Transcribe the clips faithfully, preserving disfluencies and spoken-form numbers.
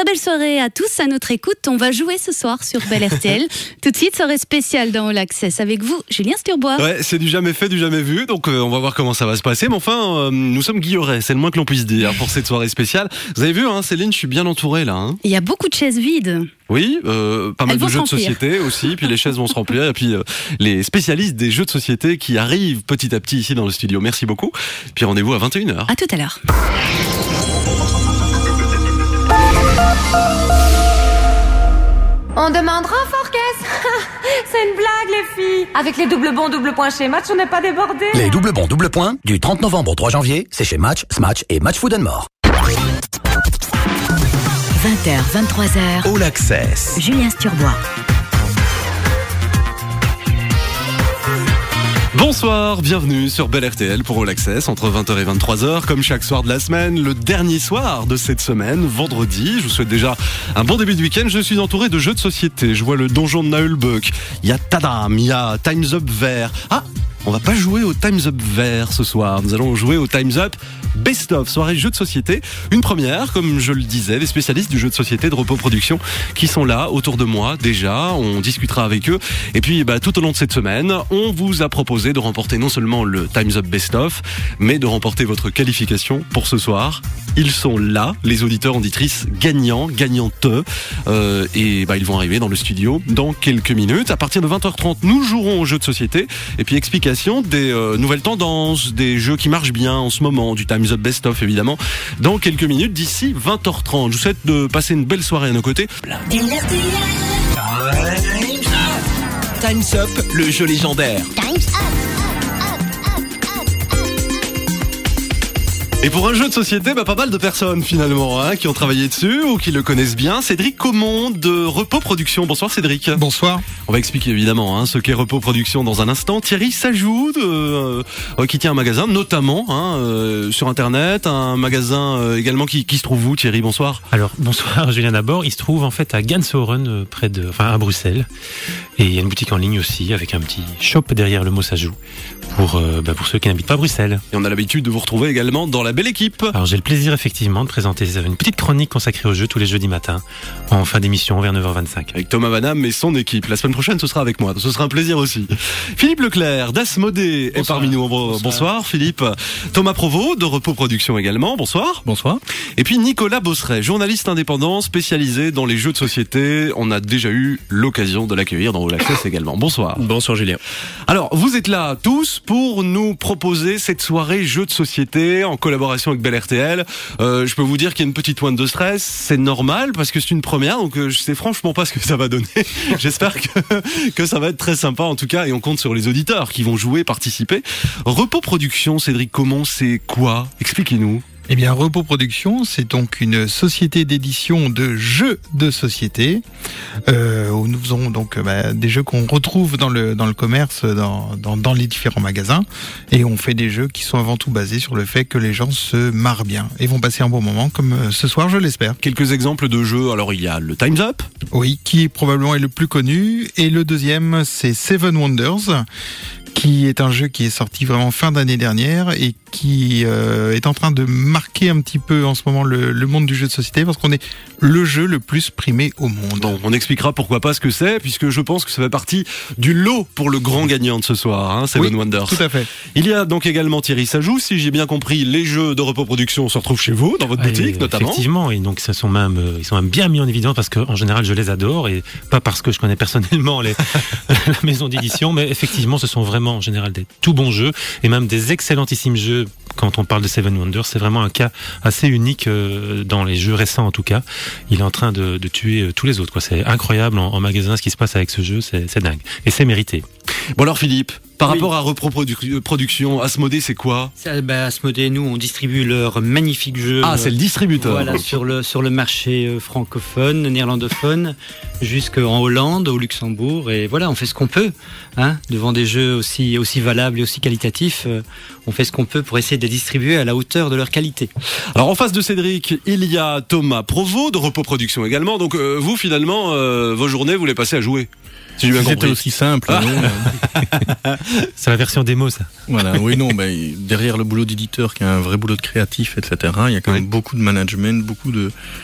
belle soirée à tous à notre écoute. On va jouer ce soir sur Belle R T L. Tout de suite, soirée spéciale dans All Access avec vous, Julien Sturbois. Ouais, c'est du jamais fait, du jamais vu. Donc euh, on va voir comment ça va se passer. Mais enfin, euh, nous sommes guillerets, c'est le moins que l'on puisse dire pour cette soirée spéciale. Vous avez vu, hein, Céline, je suis bien entouré là. Hein. Il y a beaucoup de chaises vides. Oui, euh, pas mal Elles de jeux de société aussi. Puis les chaises vont se remplir. Et puis euh, les spécialistes des jeux de société qui arrivent petit à petit ici dans le studio. Merci beaucoup. Puis rendez-vous à vingt et une heures. À tout à l'heure. On demande renfort caisse. C'est une blague les filles. Avec les double bons, double points chez Match, on n'est pas débordés. Les double bons, double points, du trente novembre au trois janvier, c'est chez Match, Smatch et Match Food and More. vingt heures, vingt-trois heures. All Access. Julien Sturbois. Bonsoir, bienvenue sur Belle R T L pour All Access entre vingt heures et vingt-trois heures, comme chaque soir de la semaine, le dernier soir de cette semaine, vendredi. Je vous souhaite déjà un bon début de week-end. Je suis entouré de jeux de société. Je vois le donjon de Naulbuck. Il y a Tadam, il y a Time's Up vert. Ah, on va pas jouer au Time's Up vert ce soir. Nous allons jouer au Time's Up Best of, soirée jeux de société. Une première, comme je le disais, les spécialistes du jeu de société de Repos Production qui sont là autour de moi déjà. On discutera avec eux. Et puis, bah, tout au long de cette semaine, on vous a proposé de remporter non seulement le Time's Up Best of, mais de remporter votre qualification pour ce soir. Ils sont là, les auditeurs, auditrices gagnants, gagnantes. Euh, et bah, ils vont arriver dans le studio dans quelques minutes. À partir de vingt heures trente, nous jouerons au jeu de société. Et puis, explication des euh, nouvelles tendances, des jeux qui marchent bien en ce moment, du Time's Up Best of évidemment, dans quelques minutes d'ici vingt heures trente. Je vous souhaite de passer une belle soirée à nos côtés. Time's Up, le jeu légendaire. Time's Up. Et pour un jeu de société, bah, pas mal de personnes finalement hein, qui ont travaillé dessus ou qui le connaissent bien. Cédric Comont de Repos Production. Bonsoir Cédric. Bonsoir. On va expliquer évidemment hein, ce qu'est Repos Production dans un instant. Thierry Sajou euh, euh, qui tient un magasin notamment hein, euh, sur internet, un magasin euh, également qui, qui se trouve où Thierry? Bonsoir. Alors bonsoir Julien d'abord. Il se trouve en fait à Ganshoren euh, près de, enfin à Bruxelles. Et il y a une boutique en ligne aussi avec un petit shop derrière le mot Sajou pour euh, bah, pour ceux qui n'habitent pas Bruxelles. Et on a l'habitude de vous retrouver également dans la belle équipe. Alors j'ai le plaisir effectivement de présenter une petite chronique consacrée aux jeux tous les jeudis matins en fin d'émission vers neuf heures vingt-cinq. Avec Thomas Vanham et son équipe. La semaine prochaine ce sera avec moi, ce sera un plaisir aussi. Philippe Leclerc d'Asmodée est parmi nous. Bonsoir. Bonsoir Philippe. Thomas Provost de Repos Production également. Bonsoir. Bonsoir. Et puis Nicolas Bosseret, journaliste indépendant spécialisé dans les jeux de société. On a déjà eu l'occasion de l'accueillir dans All Access également. Bonsoir. Bonsoir Julien. Alors vous êtes là tous pour nous proposer cette soirée jeux de société en collaboration avec Belle R T L. Euh, je peux vous dire qu'il y a une petite pointe de stress, c'est normal parce que c'est une première, donc euh, je sais franchement pas ce que ça va donner. J'espère que, que ça va être très sympa en tout cas, et on compte sur les auditeurs qui vont jouer, participer. Repos Production, Cédric Comont, c'est quoi? Expliquez-nous. Eh bien, Repos Production, c'est donc une société d'édition de jeux de société euh, où nous faisons donc bah, des jeux qu'on retrouve dans le dans le commerce, dans, dans dans les différents magasins, et on fait des jeux qui sont avant tout basés sur le fait que les gens se marrent bien et vont passer un bon moment, comme ce soir, je l'espère. Quelques exemples de jeux. Alors, il y a le Time's Up. Oui, qui probablement est le plus connu, et le deuxième, c'est Seven Wonders, qui est un jeu qui est sorti vraiment fin d'année dernière et qui euh, est en train de marquer un petit peu en ce moment le, le monde du jeu de société parce qu'on est le jeu le plus primé au monde. Bon, on expliquera pourquoi pas ce que c'est, puisque je pense que ça fait partie du lot pour le grand gagnant de ce soir, hein, Seven oui, Wonders. Tout à fait. Il y a donc également Thierry Sajou, si j'ai bien compris, les jeux de Repos Production se retrouvent chez vous, dans votre Ouais, boutique notamment. Effectivement, et donc ils sont même, ils sont même bien mis en évidence parce qu'en général je les adore, et pas parce que je connais personnellement les, la maison d'édition, mais effectivement ce sont vraiment en général des tout bons jeux et même des excellentissimes jeux. Quand on parle de Seven Wonders, c'est vraiment un cas assez unique euh, dans les jeux récents en tout cas. Il est en train de, de tuer euh, tous les autres, quoi. C'est incroyable en, en magasin ce qui se passe avec ce jeu, c'est, c'est dingue et c'est mérité. Bon alors Philippe, par Oui. rapport à Repos Produ- Production, Asmodée c'est quoi? Ça, bah, Asmodée, nous, on distribue leurs magnifiques jeux. Ah, c'est le distributeur. Voilà, sur le, sur le marché euh, francophone, néerlandophone, jusqu'en Hollande, au Luxembourg. Et voilà, on fait ce qu'on peut, hein, devant des jeux aussi, aussi valables et aussi qualitatifs. Euh, on fait ce qu'on peut pour essayer de les distribuer à la hauteur de leur qualité. Alors en face de Cédric, il y a Thomas Provost de Repos Production également. Donc euh, vous finalement, euh, vos journées, vous les passez à jouer. Si j'ai bien C'était compris. aussi simple. Ah. Non C'est la version démo, ça. voilà, oui, non, ben, derrière le boulot d'éditeur, qui a un vrai boulot de créatif, et cetera, il y a quand même Oui. beaucoup de management, beaucoup de,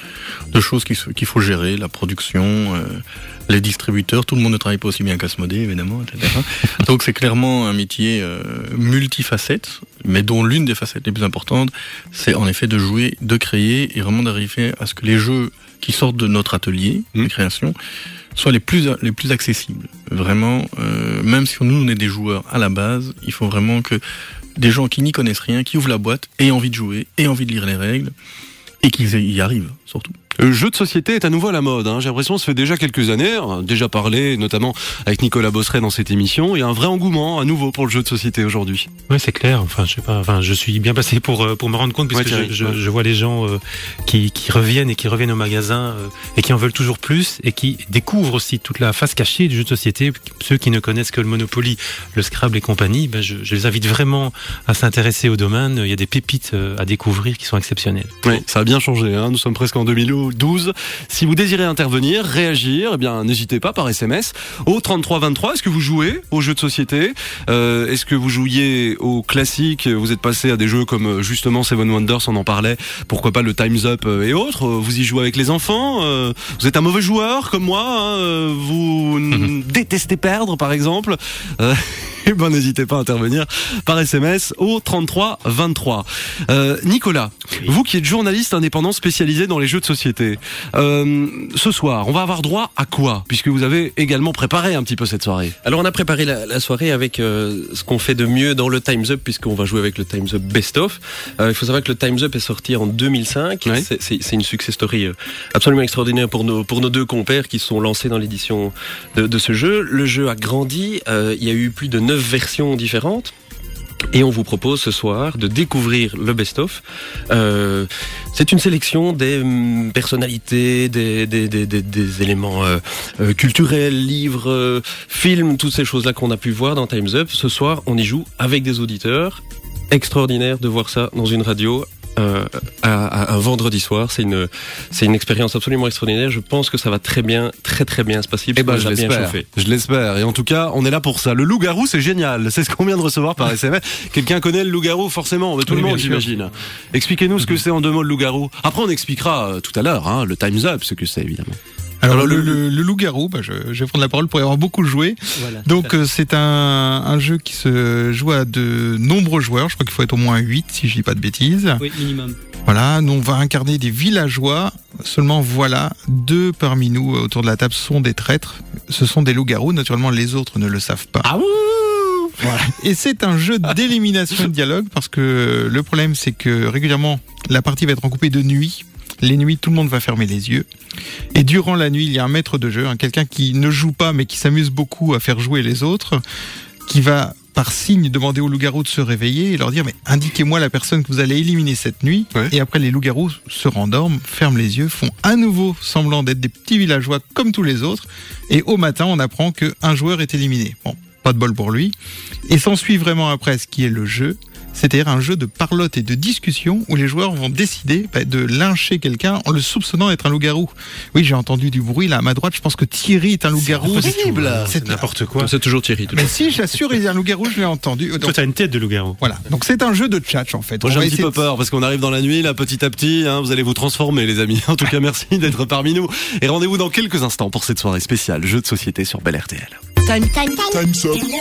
de choses qu'il, qu'il faut gérer, la production, euh, les distributeurs, tout le monde ne travaille pas aussi bien qu'Asmodée, évidemment, et cetera. Donc c'est clairement un métier euh, multifacette, mais dont l'une des facettes les plus importantes, c'est en effet de jouer, de créer, et vraiment d'arriver à ce que les jeux qui sortent de notre atelier mmh. de création soient les plus les plus accessibles. Vraiment, euh, même si nous on est des joueurs à la base, il faut vraiment que des gens qui n'y connaissent rien, qui ouvrent la boîte, aient envie de jouer, aient envie de lire les règles, et qu'ils y arrivent, surtout. Le jeu de société est à nouveau à la mode, hein. J'ai l'impression que ça fait déjà quelques années, on a déjà parlé, notamment avec Nicolas Bosseret dans cette émission, il y a un vrai engouement à nouveau pour le jeu de société aujourd'hui. Oui, c'est clair, enfin, je sais pas, enfin, je suis bien placé pour, pour me rendre compte, puisque ouais, je, je, ouais. je vois les gens euh, qui, qui reviennent et qui reviennent au magasin euh, et qui en veulent toujours plus et qui découvrent aussi toute la face cachée du jeu de société. Ceux qui ne connaissent que le Monopoly, le Scrabble et compagnie, ben, je, je les invite vraiment à s'intéresser au domaine. Il y a des pépites à découvrir qui sont exceptionnelles. Oui, ça a bien changé, hein. Nous sommes presque en deux mille douze. Si vous désirez intervenir, réagir, eh bien n'hésitez pas par S M S au trente-trois vingt-trois. Est-ce que vous jouez aux jeux de société ? euh, Est-ce que vous jouiez aux classiques ? Vous êtes passé à des jeux comme justement Seven Wonders, on en parlait. Pourquoi pas le Time's Up et autres ? Vous y jouez avec les enfants ? euh, Vous êtes un mauvais joueur comme moi, hein, vous mmh. détestez perdre par exemple. euh, Eh ben, n'hésitez pas à intervenir par S M S au trente-trois vingt-trois. Euh, Nicolas, oui. Vous qui êtes journaliste indépendant spécialisé dans les jeux de société, euh, ce soir, on va avoir droit à quoi ? Puisque vous avez également préparé un petit peu cette soirée. Alors, on a préparé la, la soirée avec euh, ce qu'on fait de mieux dans le Time's Up, puisqu'on va jouer avec le Time's Up Best Of. Euh, il faut savoir que le Time's Up est sorti en deux mille cinq. Oui. C'est, c'est, c'est une success story absolument extraordinaire pour nos, pour nos deux compères qui sont lancés dans l'édition de, de ce jeu. Le jeu a grandi. Euh, il y a eu plus de neuf versions différentes. Et on vous propose ce soir de découvrir le best-of. Euh, c'est une sélection des personnalités, des, des, des, des, des éléments euh, euh, culturels, livres, euh, films, toutes ces choses-là qu'on a pu voir dans Time's Up. Ce soir, on y joue avec des auditeurs. Extraordinaire de voir ça dans une radio. Euh, à, à un vendredi soir, c'est une c'est une expérience absolument extraordinaire. Je pense que ça va très bien, très très bien se passer. Eh ben, je l'espère. Je l'espère. Et en tout cas, on est là pour ça. Le loup-garou, c'est génial. C'est ce qu'on vient de recevoir par S M S. Quelqu'un connaît le loup-garou, forcément. Tout oui, le monde, j'imagine. Expliquez-nous ce que c'est en deux mots le loup-garou. Après, on expliquera euh, tout à l'heure, hein, le Time's Up, ce que c'est évidemment. Alors, Alors le, le, le loup-garou, bah, je, je vais prendre la parole pour y avoir beaucoup joué. Voilà, donc euh, c'est un, un jeu qui se joue à de nombreux joueurs. Je crois qu'il faut être au moins huit, si je dis pas de bêtises. Oui, minimum. Voilà, nous on va incarner des villageois. Seulement voilà, deux parmi nous autour de la table sont des traîtres. Ce sont des loups-garous. Naturellement, les autres ne le savent pas. Ah ouh voilà. Et c'est un jeu d'élimination de dialogue parce que le problème c'est que régulièrement la partie va être recoupée de nuit. Les nuits, tout le monde va fermer les yeux. Et durant la nuit, il y a un maître de jeu, hein, quelqu'un qui ne joue pas mais qui s'amuse beaucoup à faire jouer les autres, qui va par signe demander aux loups-garous de se réveiller et leur dire mais indiquez-moi la personne que vous allez éliminer cette nuit. Ouais. Et après les loups-garous se rendorment, ferment les yeux, font à nouveau semblant d'être des petits villageois comme tous les autres. Et au matin, on apprend qu'un joueur est éliminé. Bon, pas de bol pour lui. Et s'ensuit vraiment après ce qui est le jeu. C'est-à-dire un jeu de parlotte et de discussion où les joueurs vont décider bah, de lyncher quelqu'un en le soupçonnant d'être un loup-garou. Oui, j'ai entendu du bruit là à ma droite. Je pense que Thierry est un loup-garou. C'est horrible. C'est, c'est n'importe quoi. C'est toujours Thierry. Mais si, j'assure, il y a un loup-garou, je l'ai entendu. Donc, toi, t'as une tête de loup-garou. Voilà. Donc c'est un jeu de tchatch en fait. Moi, j'ai un petit peu peur parce qu'on arrive dans la nuit là, petit à petit. Hein, vous allez vous transformer, les amis. En tout cas, merci d'être parmi nous. Et rendez-vous dans quelques instants pour cette soirée spéciale jeu de société sur Bel R T L. Time, time, time. Time's up.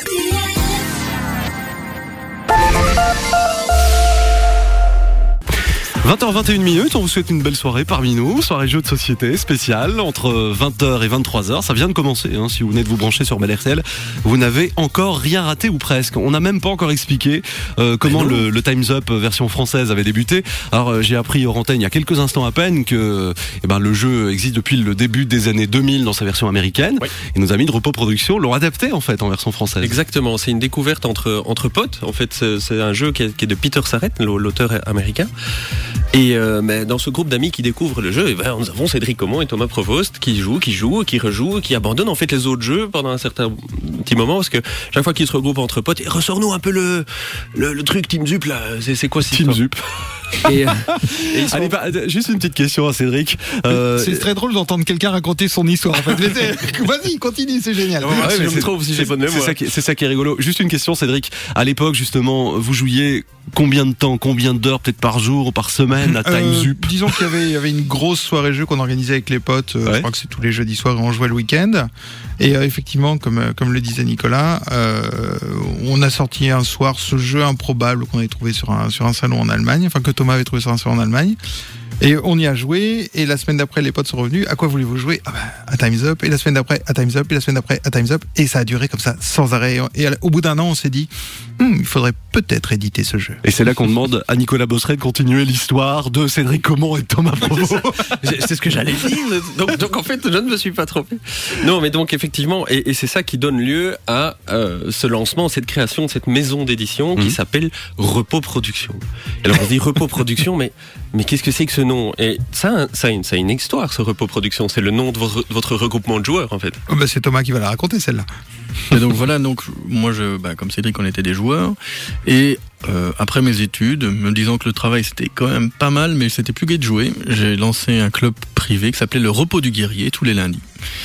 vingt heures vingt et une minutes, on vous souhaite une belle soirée parmi nous, soirée jeu de société spéciale entre vingt heures et vingt-trois heures, ça vient de commencer, hein. Si vous venez de vous brancher sur Bel R T L, vous n'avez encore rien raté ou presque. On n'a même pas encore expliqué euh, comment le, le Time's Up version française avait débuté. Alors euh, j'ai appris hors antenne il y a quelques instants à peine que eh ben, le jeu existe depuis le début des années deux mille dans sa version américaine, oui. Et nos amis de Repos Productions l'ont adapté en fait en version française. Exactement, c'est une découverte entre, entre potes, en fait c'est, c'est un jeu qui est, qui est de Peter Sarrett, l'auteur américain. Et euh, mais dans ce groupe d'amis qui découvrent le jeu, et ben, nous avons Cédric Comont et Thomas Provost qui jouent, qui jouent, qui rejouent, qui abandonnent en fait les autres jeux pendant un certain petit moment parce que chaque fois qu'ils se regroupent entre potes, ressort-nous un peu le le, le truc Team Zup là, c'est, c'est quoi cette Team Zup. Et, euh, et sont... Allez, bah, juste une petite question à Cédric. Euh... C'est très drôle d'entendre quelqu'un raconter son histoire. En fait. Vas-y, continue, c'est génial. Ouais, ouais, si je me trouve, si j'ai bonne mémoire. C'est ça, qui, c'est ça qui est rigolo. Juste une question, Cédric. À l'époque, justement, vous jouiez combien de temps, combien d'heures, peut-être par jour ou par semaine à Time's Up? euh, Disons qu'il y avait, il y avait une grosse soirée jeu qu'on organisait avec les potes. Euh, ouais. Je crois que c'est tous les jeudis soirs et on jouait le week-end. Et euh, effectivement, comme comme le disait Nicolas, euh, on a sorti un soir ce jeu improbable qu'on avait trouvé sur un sur un salon en Allemagne, enfin que Thomas avait trouvé sur un salon en Allemagne. Et on y a joué, et la semaine d'après, les potes sont revenus. À quoi voulez-vous jouer? Ah bah, à Time's Up, et la semaine d'après, à Time's Up, et la semaine d'après, à Time's Up. Et ça a duré comme ça, sans arrêt. Et au bout d'un an, on s'est dit, hm, il faudrait peut-être éditer ce jeu. Et c'est là qu'on demande à Nicolas Bosseret de continuer l'histoire de Cédric Comont et de Thomas Provo. C'est ce que j'allais dire. Donc, donc, en fait, je ne me suis pas trompé. Non, mais donc, effectivement, et, et c'est ça qui donne lieu à euh, ce lancement, cette création de cette maison d'édition qui mmh. s'appelle Repos Productions. Alors, on dit Repos Productions, mais, mais qu'est-ce que c'est que ce nom? Et ça, ça a, une, ça a une histoire, ce Repos Productions. C'est le nom de votre, votre regroupement de joueurs, en fait. Oh bah c'est Thomas qui va la raconter, celle-là. Et donc voilà, donc moi, je, bah, comme Cédric, on était des joueurs. Et euh, après mes études, me disant que le travail c'était quand même pas mal, mais c'était plus gai de jouer, j'ai lancé un club privé qui s'appelait le Repos du Guerrier tous les lundis.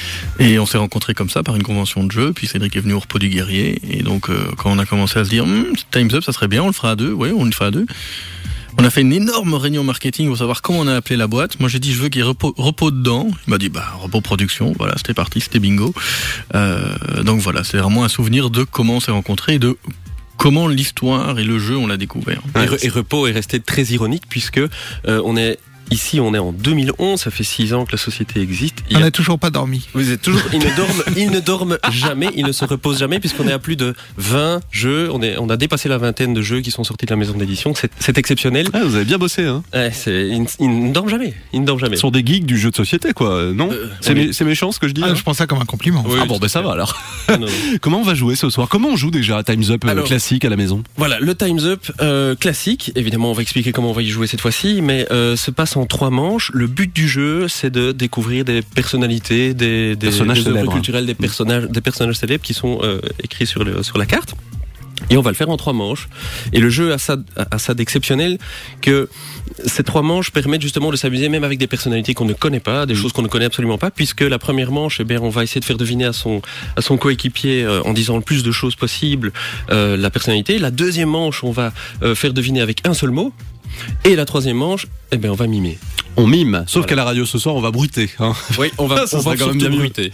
Et on s'est rencontrés comme ça par une convention de jeu. Puis Cédric est venu au Repos du Guerrier. Et donc euh, quand on a commencé à se dire hm, Time's Up, ça serait bien, on le fera à deux. Oui, on le fera à deux. On a fait une énorme réunion marketing pour savoir comment on a appelé la boîte. Moi, j'ai dit, je veux qu'il y ait repos, repos dedans. Il m'a dit, bah, repos production. Voilà, c'était parti, c'était bingo. Euh, donc voilà, c'est vraiment un souvenir de comment on s'est rencontrés et de comment l'histoire et le jeu, on l'a découvert. Et, re, et repos est resté très ironique puisque euh, on est ici, on est en deux mille onze, ça fait six ans que la société existe. Il on n'a a... toujours pas dormi. Vous êtes toujours, ils ne dorment, ils ne dorment jamais, ils ne se reposent jamais, puisqu'on est à plus de vingt jeux. On est, on a dépassé la vingtaine de jeux qui sont sortis de la maison d'édition. C'est, c'est exceptionnel. Ah, vous avez bien bossé, hein. Ouais, c'est, ils, ils ne dorment jamais. Ils ne dorment jamais. Ce sont des geeks du jeu de société, quoi. Non? Euh, c'est, mé- c'est méchant ce que je dis. Ah, je pense ça comme un compliment. Oui, ah bon, ben ça va alors. Non, non. Comment on va jouer ce soir? Comment on joue déjà à Time's Up alors, classique à la maison? Voilà, le Time's Up euh, classique. Évidemment, on va expliquer comment on va y jouer cette fois-ci, mais euh, se passe en trois manches. Le but du jeu, c'est de découvrir des personnalités, des, des, personnages des œuvres célèbres, culturelles, hein. des personnages, des personnages célèbres qui sont euh, écrits sur, le, sur la carte. Et on va le faire en trois manches. Et le jeu a ça, a ça d'exceptionnel que ces trois manches permettent justement de s'amuser même avec des personnalités qu'on ne connaît pas, des mmh. choses qu'on ne connaît absolument pas, puisque la première manche, eh bien, on va essayer de faire deviner à son, à son coéquipier euh, en disant le plus de choses possible euh, la personnalité. La deuxième manche, on va euh, faire deviner avec un seul mot. Et la troisième manche, eh ben, on va mimer. On mime, sauf voilà. qu'à la radio ce soir, on va bruiter. Hein. Oui, on va, ça on va quand même bien bruiter.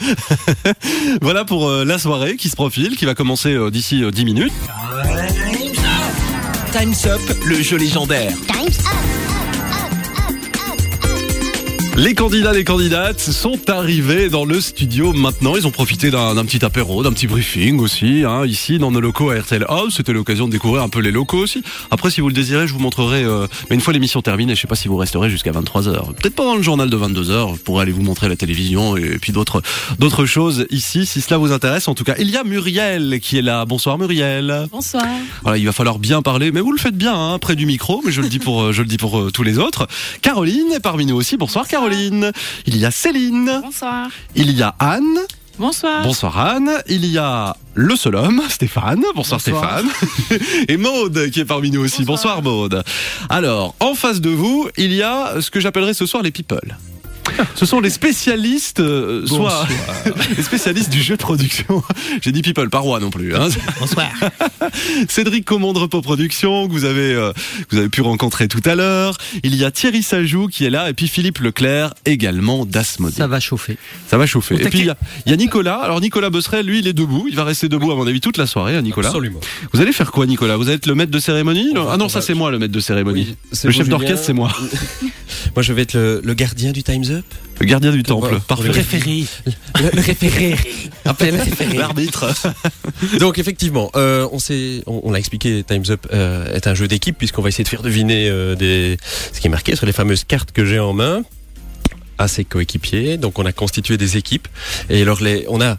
Voilà pour euh, la soirée qui se profile, qui va commencer euh, d'ici euh, dix minutes. Time's Up, le jeu légendaire. Time's Up. Les candidats, les candidates sont arrivés dans le studio maintenant. Ils ont profité d'un, d'un petit apéro, d'un petit briefing aussi, hein, ici dans nos locaux à R T L House. C'était l'occasion de découvrir un peu les locaux aussi. Après, si vous le désirez, je vous montrerai. Euh, mais une fois l'émission terminée, je sais pas si vous resterez jusqu'à vingt-trois heures. Peut-être pendant le journal de vingt-deux heures, je pourrais aller vous montrer la télévision et puis d'autres d'autres choses ici, si cela vous intéresse. En tout cas, il y a Muriel qui est là. Bonsoir Muriel. Bonsoir. Voilà, il va falloir bien parler, mais vous le faites bien, hein, près du micro. Mais je le dis pour je le dis pour euh, tous les autres. Caroline est parmi nous aussi. Bonsoir Caroline. Caroline. Il y a Céline. Bonsoir. Il y a Anne. Bonsoir. Bonsoir Anne. Il y a le seul homme, Stéphane. Bonsoir, Bonsoir. Stéphane. Et Maude qui est parmi nous aussi. Bonsoir. Bonsoir Maude. Alors, en face de vous, il y a ce que j'appellerais ce soir les people. Ce sont les spécialistes, euh, soit les spécialistes du jeu de production. J'ai dit people, pas roi non plus. Hein. Bonsoir. Cédric Comont de Repos Productions, que vous avez, euh, que vous avez pu rencontrer tout à l'heure. Il y a Thierry Sajou qui est là, et puis Philippe Leclerc également d'Asmodée. Ça va chauffer. Ça va chauffer. Et puis il y, a, il y a Nicolas. Alors Nicolas Bosseret, lui, il est debout. Il va rester debout à mon avis toute la soirée, hein, Nicolas. Absolument. Vous allez faire quoi, Nicolas? Vous allez être le maître de cérémonie? Ah non, ça c'est moi le maître de cérémonie. Oui, le chef d'orchestre, c'est moi. Moi, je vais être le, le gardien du Time's Up. Le gardien du temple. Parfait. Le référé. Le, le référé. Appelez le référé. L'arbitre. Donc, effectivement, euh, on s'est, on, on l'a expliqué, Time's Up euh, est un jeu d'équipe puisqu'on va essayer de faire deviner euh, des, ce qui est marqué sur les fameuses cartes que j'ai en main à ses coéquipiers. Donc, on a constitué des équipes. Et alors, les, on a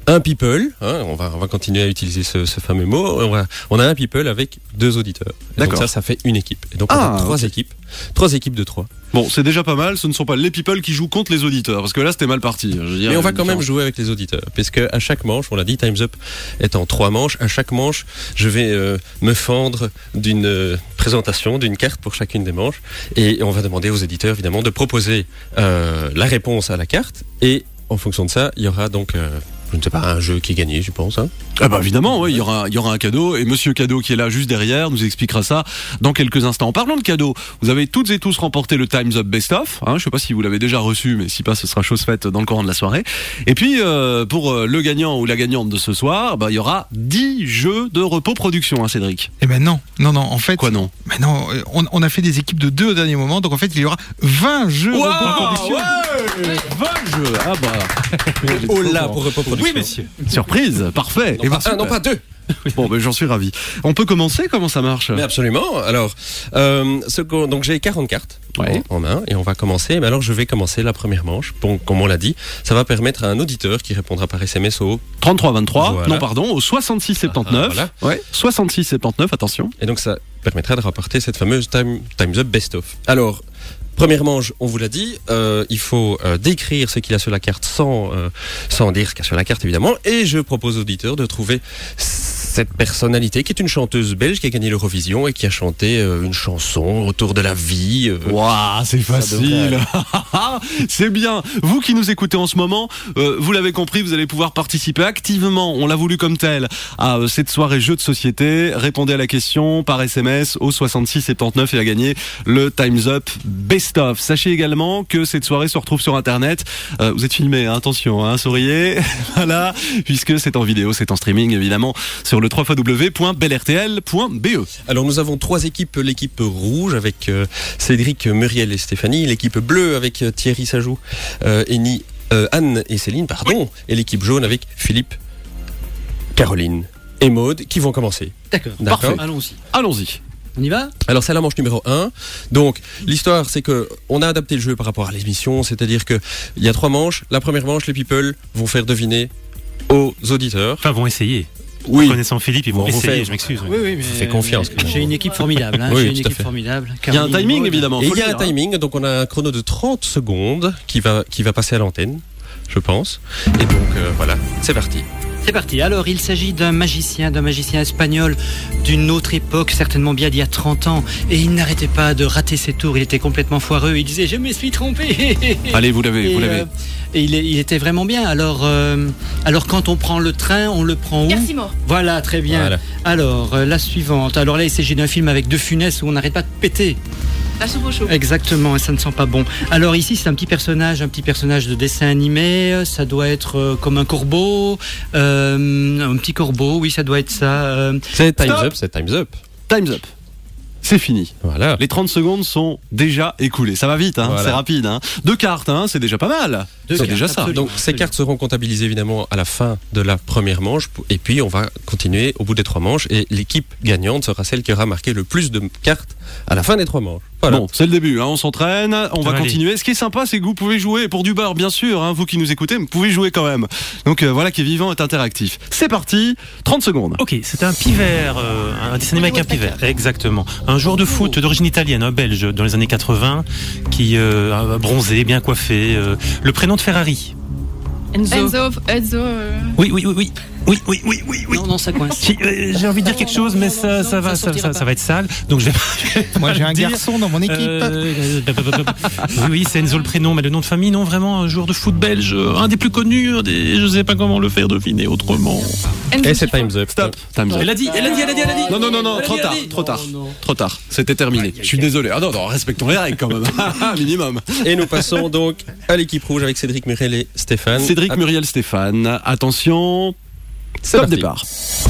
un people, hein, on va on va continuer à utiliser ce, ce fameux mot. On, va, on a un people avec deux auditeurs. Et donc ça, ça fait une équipe. Et donc on ah, a trois okay. équipes, trois équipes de trois. Bon, c'est déjà pas mal. Ce ne sont pas les people qui jouent contre les auditeurs, parce que là c'était mal parti. Je veux dire, mais on va quand même jouer avec les auditeurs, puisque à chaque manche, on l'a dit, Time's Up est en trois manches. À chaque manche, je vais euh, me fendre d'une euh, présentation, d'une carte pour chacune des manches, et on va demander aux éditeurs évidemment de proposer euh, la réponse à la carte, et en fonction de ça, il y aura donc euh, je ne sais pas, un jeu qui est gagné, je pense. Hein. Ah bah évidemment, oui, il y aura, il y aura un cadeau, et Monsieur Cadeau qui est là juste derrière nous expliquera ça dans quelques instants. En parlant de cadeaux, vous avez toutes et tous remporté le Time's Up Best Of. Hein, je sais pas si vous l'avez déjà reçu, mais si pas, ce sera chose faite dans le courant de la soirée. Et puis euh, pour le gagnant ou la gagnante de ce soir, bah il y aura dix jeux de Repos Production, hein, Cédric. Eh ben non, non, non. En fait, quoi non Ben non, on, on a fait des équipes de deux au dernier moment, donc en fait il y aura vingt jeux wow, Repos Production. Ouais, vingt jeux. Ah bah. Oh là pour Repos Production. Oui, messieurs. Surprise, parfait. Non, pas un, non pas deux. Bon, ben j'en suis ravi. On peut commencer. Comment ça marche? Mais absolument. Alors, euh, ce donc j'ai quarante cartes ouais. en main et on va commencer. Mais alors, je vais commencer la première manche. Bon, comme on l'a dit, ça va permettre à un auditeur qui répondra par S M S au trente-trois vingt-trois. Voilà. Non, pardon, au soixante-six soixante-dix-neuf. Ah, ah, voilà. Ouais, soixante-six soixante-dix-neuf. Attention. Et donc, ça permettra de rapporter cette fameuse time, Time's Up Best Of. Alors. Première manche, on vous l'a dit, euh, il faut euh, décrire ce qu'il y a sur la carte sans, euh, sans dire ce qu'il y a sur la carte évidemment. Et je propose aux auditeurs de trouver cette personnalité qui est une chanteuse belge qui a gagné l'Eurovision et qui a chanté euh, une chanson autour de la vie. Euh, Waouh, c'est facile. C'est bien. Vous qui nous écoutez en ce moment, euh, vous l'avez compris, vous allez pouvoir participer activement, on l'a voulu comme tel, à euh, cette soirée jeu de société. Répondez à la question par S M S au soixante-six soixante-dix-neuf et à gagner le Time's Up Best Of. Sachez également que cette soirée se retrouve sur internet. Euh, vous êtes filmés, hein, attention, hein, souriez. Voilà, puisque c'est en vidéo, c'est en streaming évidemment sur le w w w point bel r t l point b e. Alors nous avons trois équipes, l'équipe rouge avec euh, Cédric, Muriel et Stéphanie, l'équipe bleue avec euh, Thierry Sajou, euh, Eni, euh, Anne et Céline, pardon, et l'équipe jaune avec Philippe, Caroline et Maude qui vont commencer. D'accord, D'accord. Allons-y. Allons-y. On y va ? Alors c'est la manche numéro un. Donc l'histoire c'est que on a adapté le jeu par rapport à l'émission, c'est-à-dire que il y a trois manches. La première manche, les people vont faire deviner aux auditeurs. Enfin, vont essayer. Oui. Connaissant Philippe, ils vont Bon, vous essayer, faites- je m'excuse. Oui, oui, mais. Je vous fais confiance. mais J'ai une équipe formidable. Hein. Oui, J'ai une tout à équipe fait. formidable. Il y a un Caroline, timing Maud. évidemment. Et faut il y a le un dire, hein. timing, donc on a un chrono de trente secondes qui va qui va passer à l'antenne, je pense. Et donc euh, voilà, c'est parti. C'est parti. Alors, il s'agit d'un magicien, d'un magicien espagnol d'une autre époque, certainement bien d'il y a trente ans. Et il n'arrêtait pas de rater ses tours. Il était complètement foireux. Il disait, je me suis trompé. Allez, vous l'avez, Et, vous l'avez. euh, et il, est- il était vraiment bien. Alors, euh, alors, quand on prend le train, on le prend où ? Garcimo. Voilà, très bien. Voilà. Alors, euh, la suivante. Alors là, il s'agit d'un film avec De Funès où on n'arrête pas de péter. La soupe au chaud. Exactement, et ça ne sent pas bon. Alors ici, c'est un petit personnage, un petit personnage de dessin animé. Ça doit être euh, comme un corbeau, euh, un petit corbeau. Oui, ça doit être ça. euh. C'est Time's Stop. Up, c'est Time's Up. Time's Up. C'est fini. Voilà. Les trente secondes sont déjà écoulées. Ça va vite, hein, Voilà. c'est rapide. Hein. Deux cartes, hein, c'est déjà pas mal. Deux C'est cartes, déjà ça. absolument. Donc ces cartes seront comptabilisées évidemment à la fin de la première manche et puis on va continuer au bout des trois manches et l'équipe gagnante sera celle qui aura marqué le plus de cartes à la fin des trois manches. Voilà. Bon, c'est le début, hein, on s'entraîne, on va Allez. continuer. Ce qui est sympa, c'est que vous pouvez jouer pour du beurre, bien sûr, hein, vous qui nous écoutez, vous pouvez jouer quand même. Donc euh, voilà qui est vivant, est interactif. C'est parti, trente secondes. Ok, c'est un pivert, euh, un dessin animé avec un pivert, exactement. Un joueur de foot d'origine italienne, un belge, dans les années quatre-vingts, qui euh, a bronzé, bien coiffé. euh, le prénom de Ferrari. Enzo. Enzo. Enzo. euh, Oui, oui, oui, oui. Oui, oui, oui, oui, oui. Non, non, ça coince. Si, euh, j'ai envie de dire quelque chose, mais ça, ça va, ça, ça, ça va être sale. Donc je vais. je vais Moi pas j'ai le un dire. garçon dans mon équipe. Euh, oui, oui, c'est Enzo le prénom, mais le nom de famille, non, vraiment, un joueur de foot belge, un des plus connus, un des, je sais pas comment le faire deviner autrement. Enzo Et c'est Chiffon. Time's Up. Stop, Time's Up. Elle a dit, elle a dit, elle a dit, elle a dit. Non, non, non, non, Elle a trop dit, elle a tard, dit. trop tard, Oh, non. trop tard. C'était terminé. Je suis désolé. Ah non, non, respectons les règles quand même. Minimum. Et nous passons donc à l'équipe rouge avec Cédric, Muriel et Stéphane. Cédric, Ah, Muriel, Stéphane. Attention, c'est top parti. départ.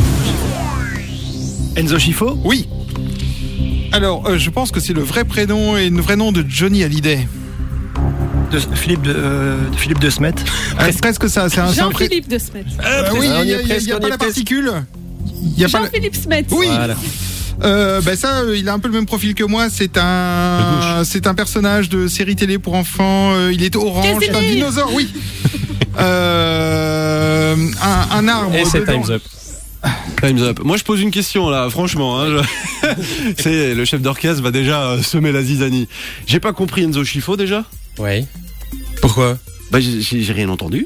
Enzo Schifo. Oui. Alors, euh, je pense que c'est le vrai prénom et le vrai nom de Johnny Hallyday. De Philippe de, euh, de Philippe de Smet. Euh, presque ça. C'est un, c'est un pré- Jean-Philippe de Smet. Euh, oui, on il y n'y est a, presque, il y a on y pas est la presque. particule. Il y a pas la- Jean-Philippe Smet. Oui. Voilà. Euh, ben ça, euh, il a un peu le même profil que moi. C'est un, c'est un personnage de série télé pour enfants. Euh, il est orange, c'est un Casimir. dinosaure. Oui. euh, euh, un, un arbre. Et c'est dedans. Time's Up. Time's up. Moi, je pose une question là, franchement. Hein, je... c'est le chef d'orchestre va déjà euh, semer la zizanie. J'ai pas compris Enzo Schifo déjà. Ouais. Pourquoi? Bah, j'ai, j'ai rien entendu.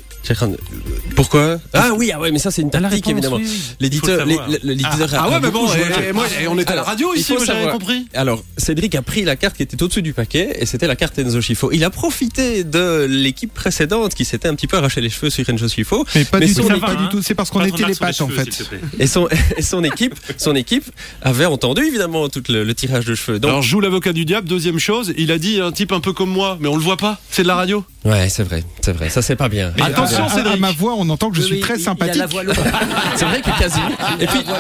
Pourquoi? Ah oui, ah ouais, mais ça c'est une tactique évidemment. L'éditeur, l'éditeur. Ah, ah ouais, mais bon, et, et moi, et on est à la radio ici, moi j'avais compris. Alors, Cédric a pris la carte qui était au-dessus du paquet et c'était la carte Enzo Schifo. Il a profité de l'équipe précédente qui s'était un petit peu arraché les cheveux sur Enzo Schifo. Mais pas mais du tout, équipe, pas du tout. C'est parce qu'on était les pattes en fait. Et son, et son équipe, son équipe avait entendu évidemment tout le, le tirage de cheveux. Donc, alors, je joue l'avocat du diable. Deuxième chose, il a dit un type un peu comme moi, mais on le voit pas. C'est de la radio. Ouais, c'est vrai, c'est vrai. Ça c'est pas bien. Mais attention, à, Cédric. À ma voix, on entend que je suis oui, très sympathique. Il a la voix lourde. C'est vrai que Casimir. Et puis, la voix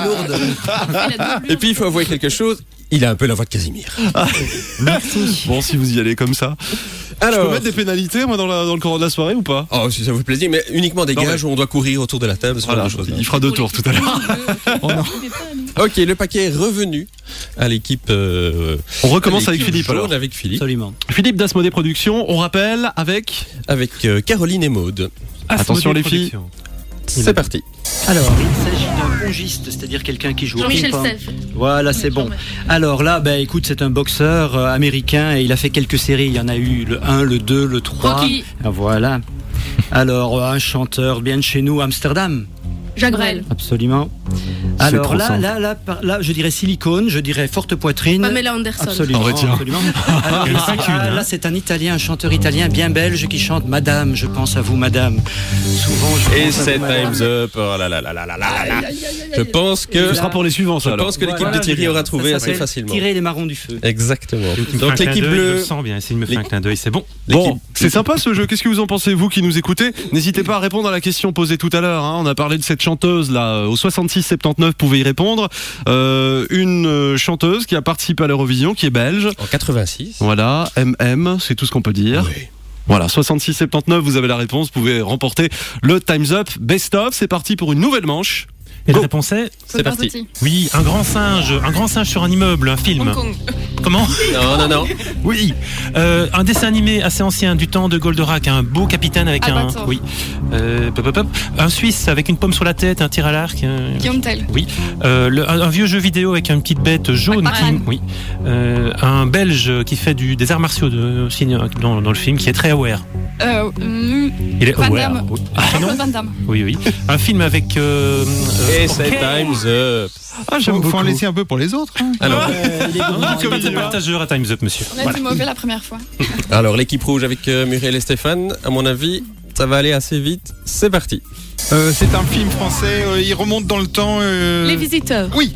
lourde. Et puis, il faut avouer quelque chose. Il a un peu la voix de Casimir. Ah. Merci. Bon, si vous y allez comme ça. Alors, je peux mettre des pénalités, moi, dans, la, dans le courant de la soirée ou pas? Oh, si ça vous plaît, mais uniquement des non, gages mais... où on doit courir autour de la table. Voilà, chose, il fera deux tours tout à l'heure. Oh, ok, le paquet est revenu à l'équipe. Euh, on recommence avec Philippe. Alors. Avec Philippe. Absolument. Philippe d'Asmodée Productions. On rappelle avec avec euh, Caroline et Maude. Attention les filles. C'est parti. Alors, il s'agit d'un pongiste, c'est-à-dire quelqu'un qui joue au ping-pong. Voilà, c'est bon. Alors là, bah, écoute, c'est un boxeur euh, américain et il a fait quelques séries. Il y en a eu le un, le deux, le trois. Rocky. Voilà. Alors, un chanteur bien de chez nous, Amsterdam. Jacques Brel. Absolument. Alors là, là, là, là, là, je dirais silicone, je dirais forte poitrine. Pamela Anderson. Absolument. Oh, absolument. Alors, là, là, là, c'est un Italien, un chanteur italien bien belge qui chante Madame, je pense à vous, Madame. Souvent, je Et c'est Time's Up. Oh là là là là là là. Je pense que. Ce sera pour les suivants, ça. Je pense que l'équipe voilà, de Thierry aura trouvé assez facilement. Tirer les marrons du feu. Exactement. Donc l'équipe bleue. Je le sens bien. S'il me fait un clin d'œil, c'est bon. Bon, c'est sympa ce jeu. Qu'est-ce que vous en pensez, vous qui nous écoutez? N'hésitez pas à répondre à la question posée tout à l'heure. On a parlé de cette chanteuse là. Au soixante-six soixante-dix-neuf, pouvez y répondre. Euh, une chanteuse qui a participé à l'Eurovision, qui est belge. En quatre-vingt-six. Voilà, M M, c'est tout ce qu'on peut dire. Oui. Voilà, soixante-six soixante-dix-neuf, vous avez la réponse, vous pouvez remporter le Time's Up Best of. C'est parti pour une nouvelle manche. Et la réponse est C'est parti. Oui, un grand singe, un grand singe sur un immeuble, un film. Hong Kong. Comment? Non, non, non. Oui, euh, un dessin animé assez ancien du temps de Goldorak, un beau capitaine avec Albator. un, oui, euh, pop, pop, pop. Un Suisse avec une pomme sur la tête, un tir à l'arc. Un... Guillaume Tell. Oui, euh, le, un, un vieux jeu vidéo avec une petite bête jaune. Qui, oui, euh, un Belge qui fait du, des arts martiaux de, aussi dans, dans le film, qui est très aware. Euh, mm, Il est Van aware. Damme. Oui. Ah, non Van Damme. Oui, oui. Un film avec. Euh, Et euh, c'est okay. Time's Up. Ah, j'aime beaucoup. Faut en laisser un peu pour les autres. Hein. Alors, euh, il est bon, ah, comme partageur à Time's Up, monsieur. On a Voilà. été mauvais la première fois. Alors l'équipe rouge avec euh, Muriel et Stéphane, à mon avis, ça va aller assez vite. C'est parti. Euh, c'est un film français. Euh, il remonte dans le temps. Euh... Les Visiteurs. Oui.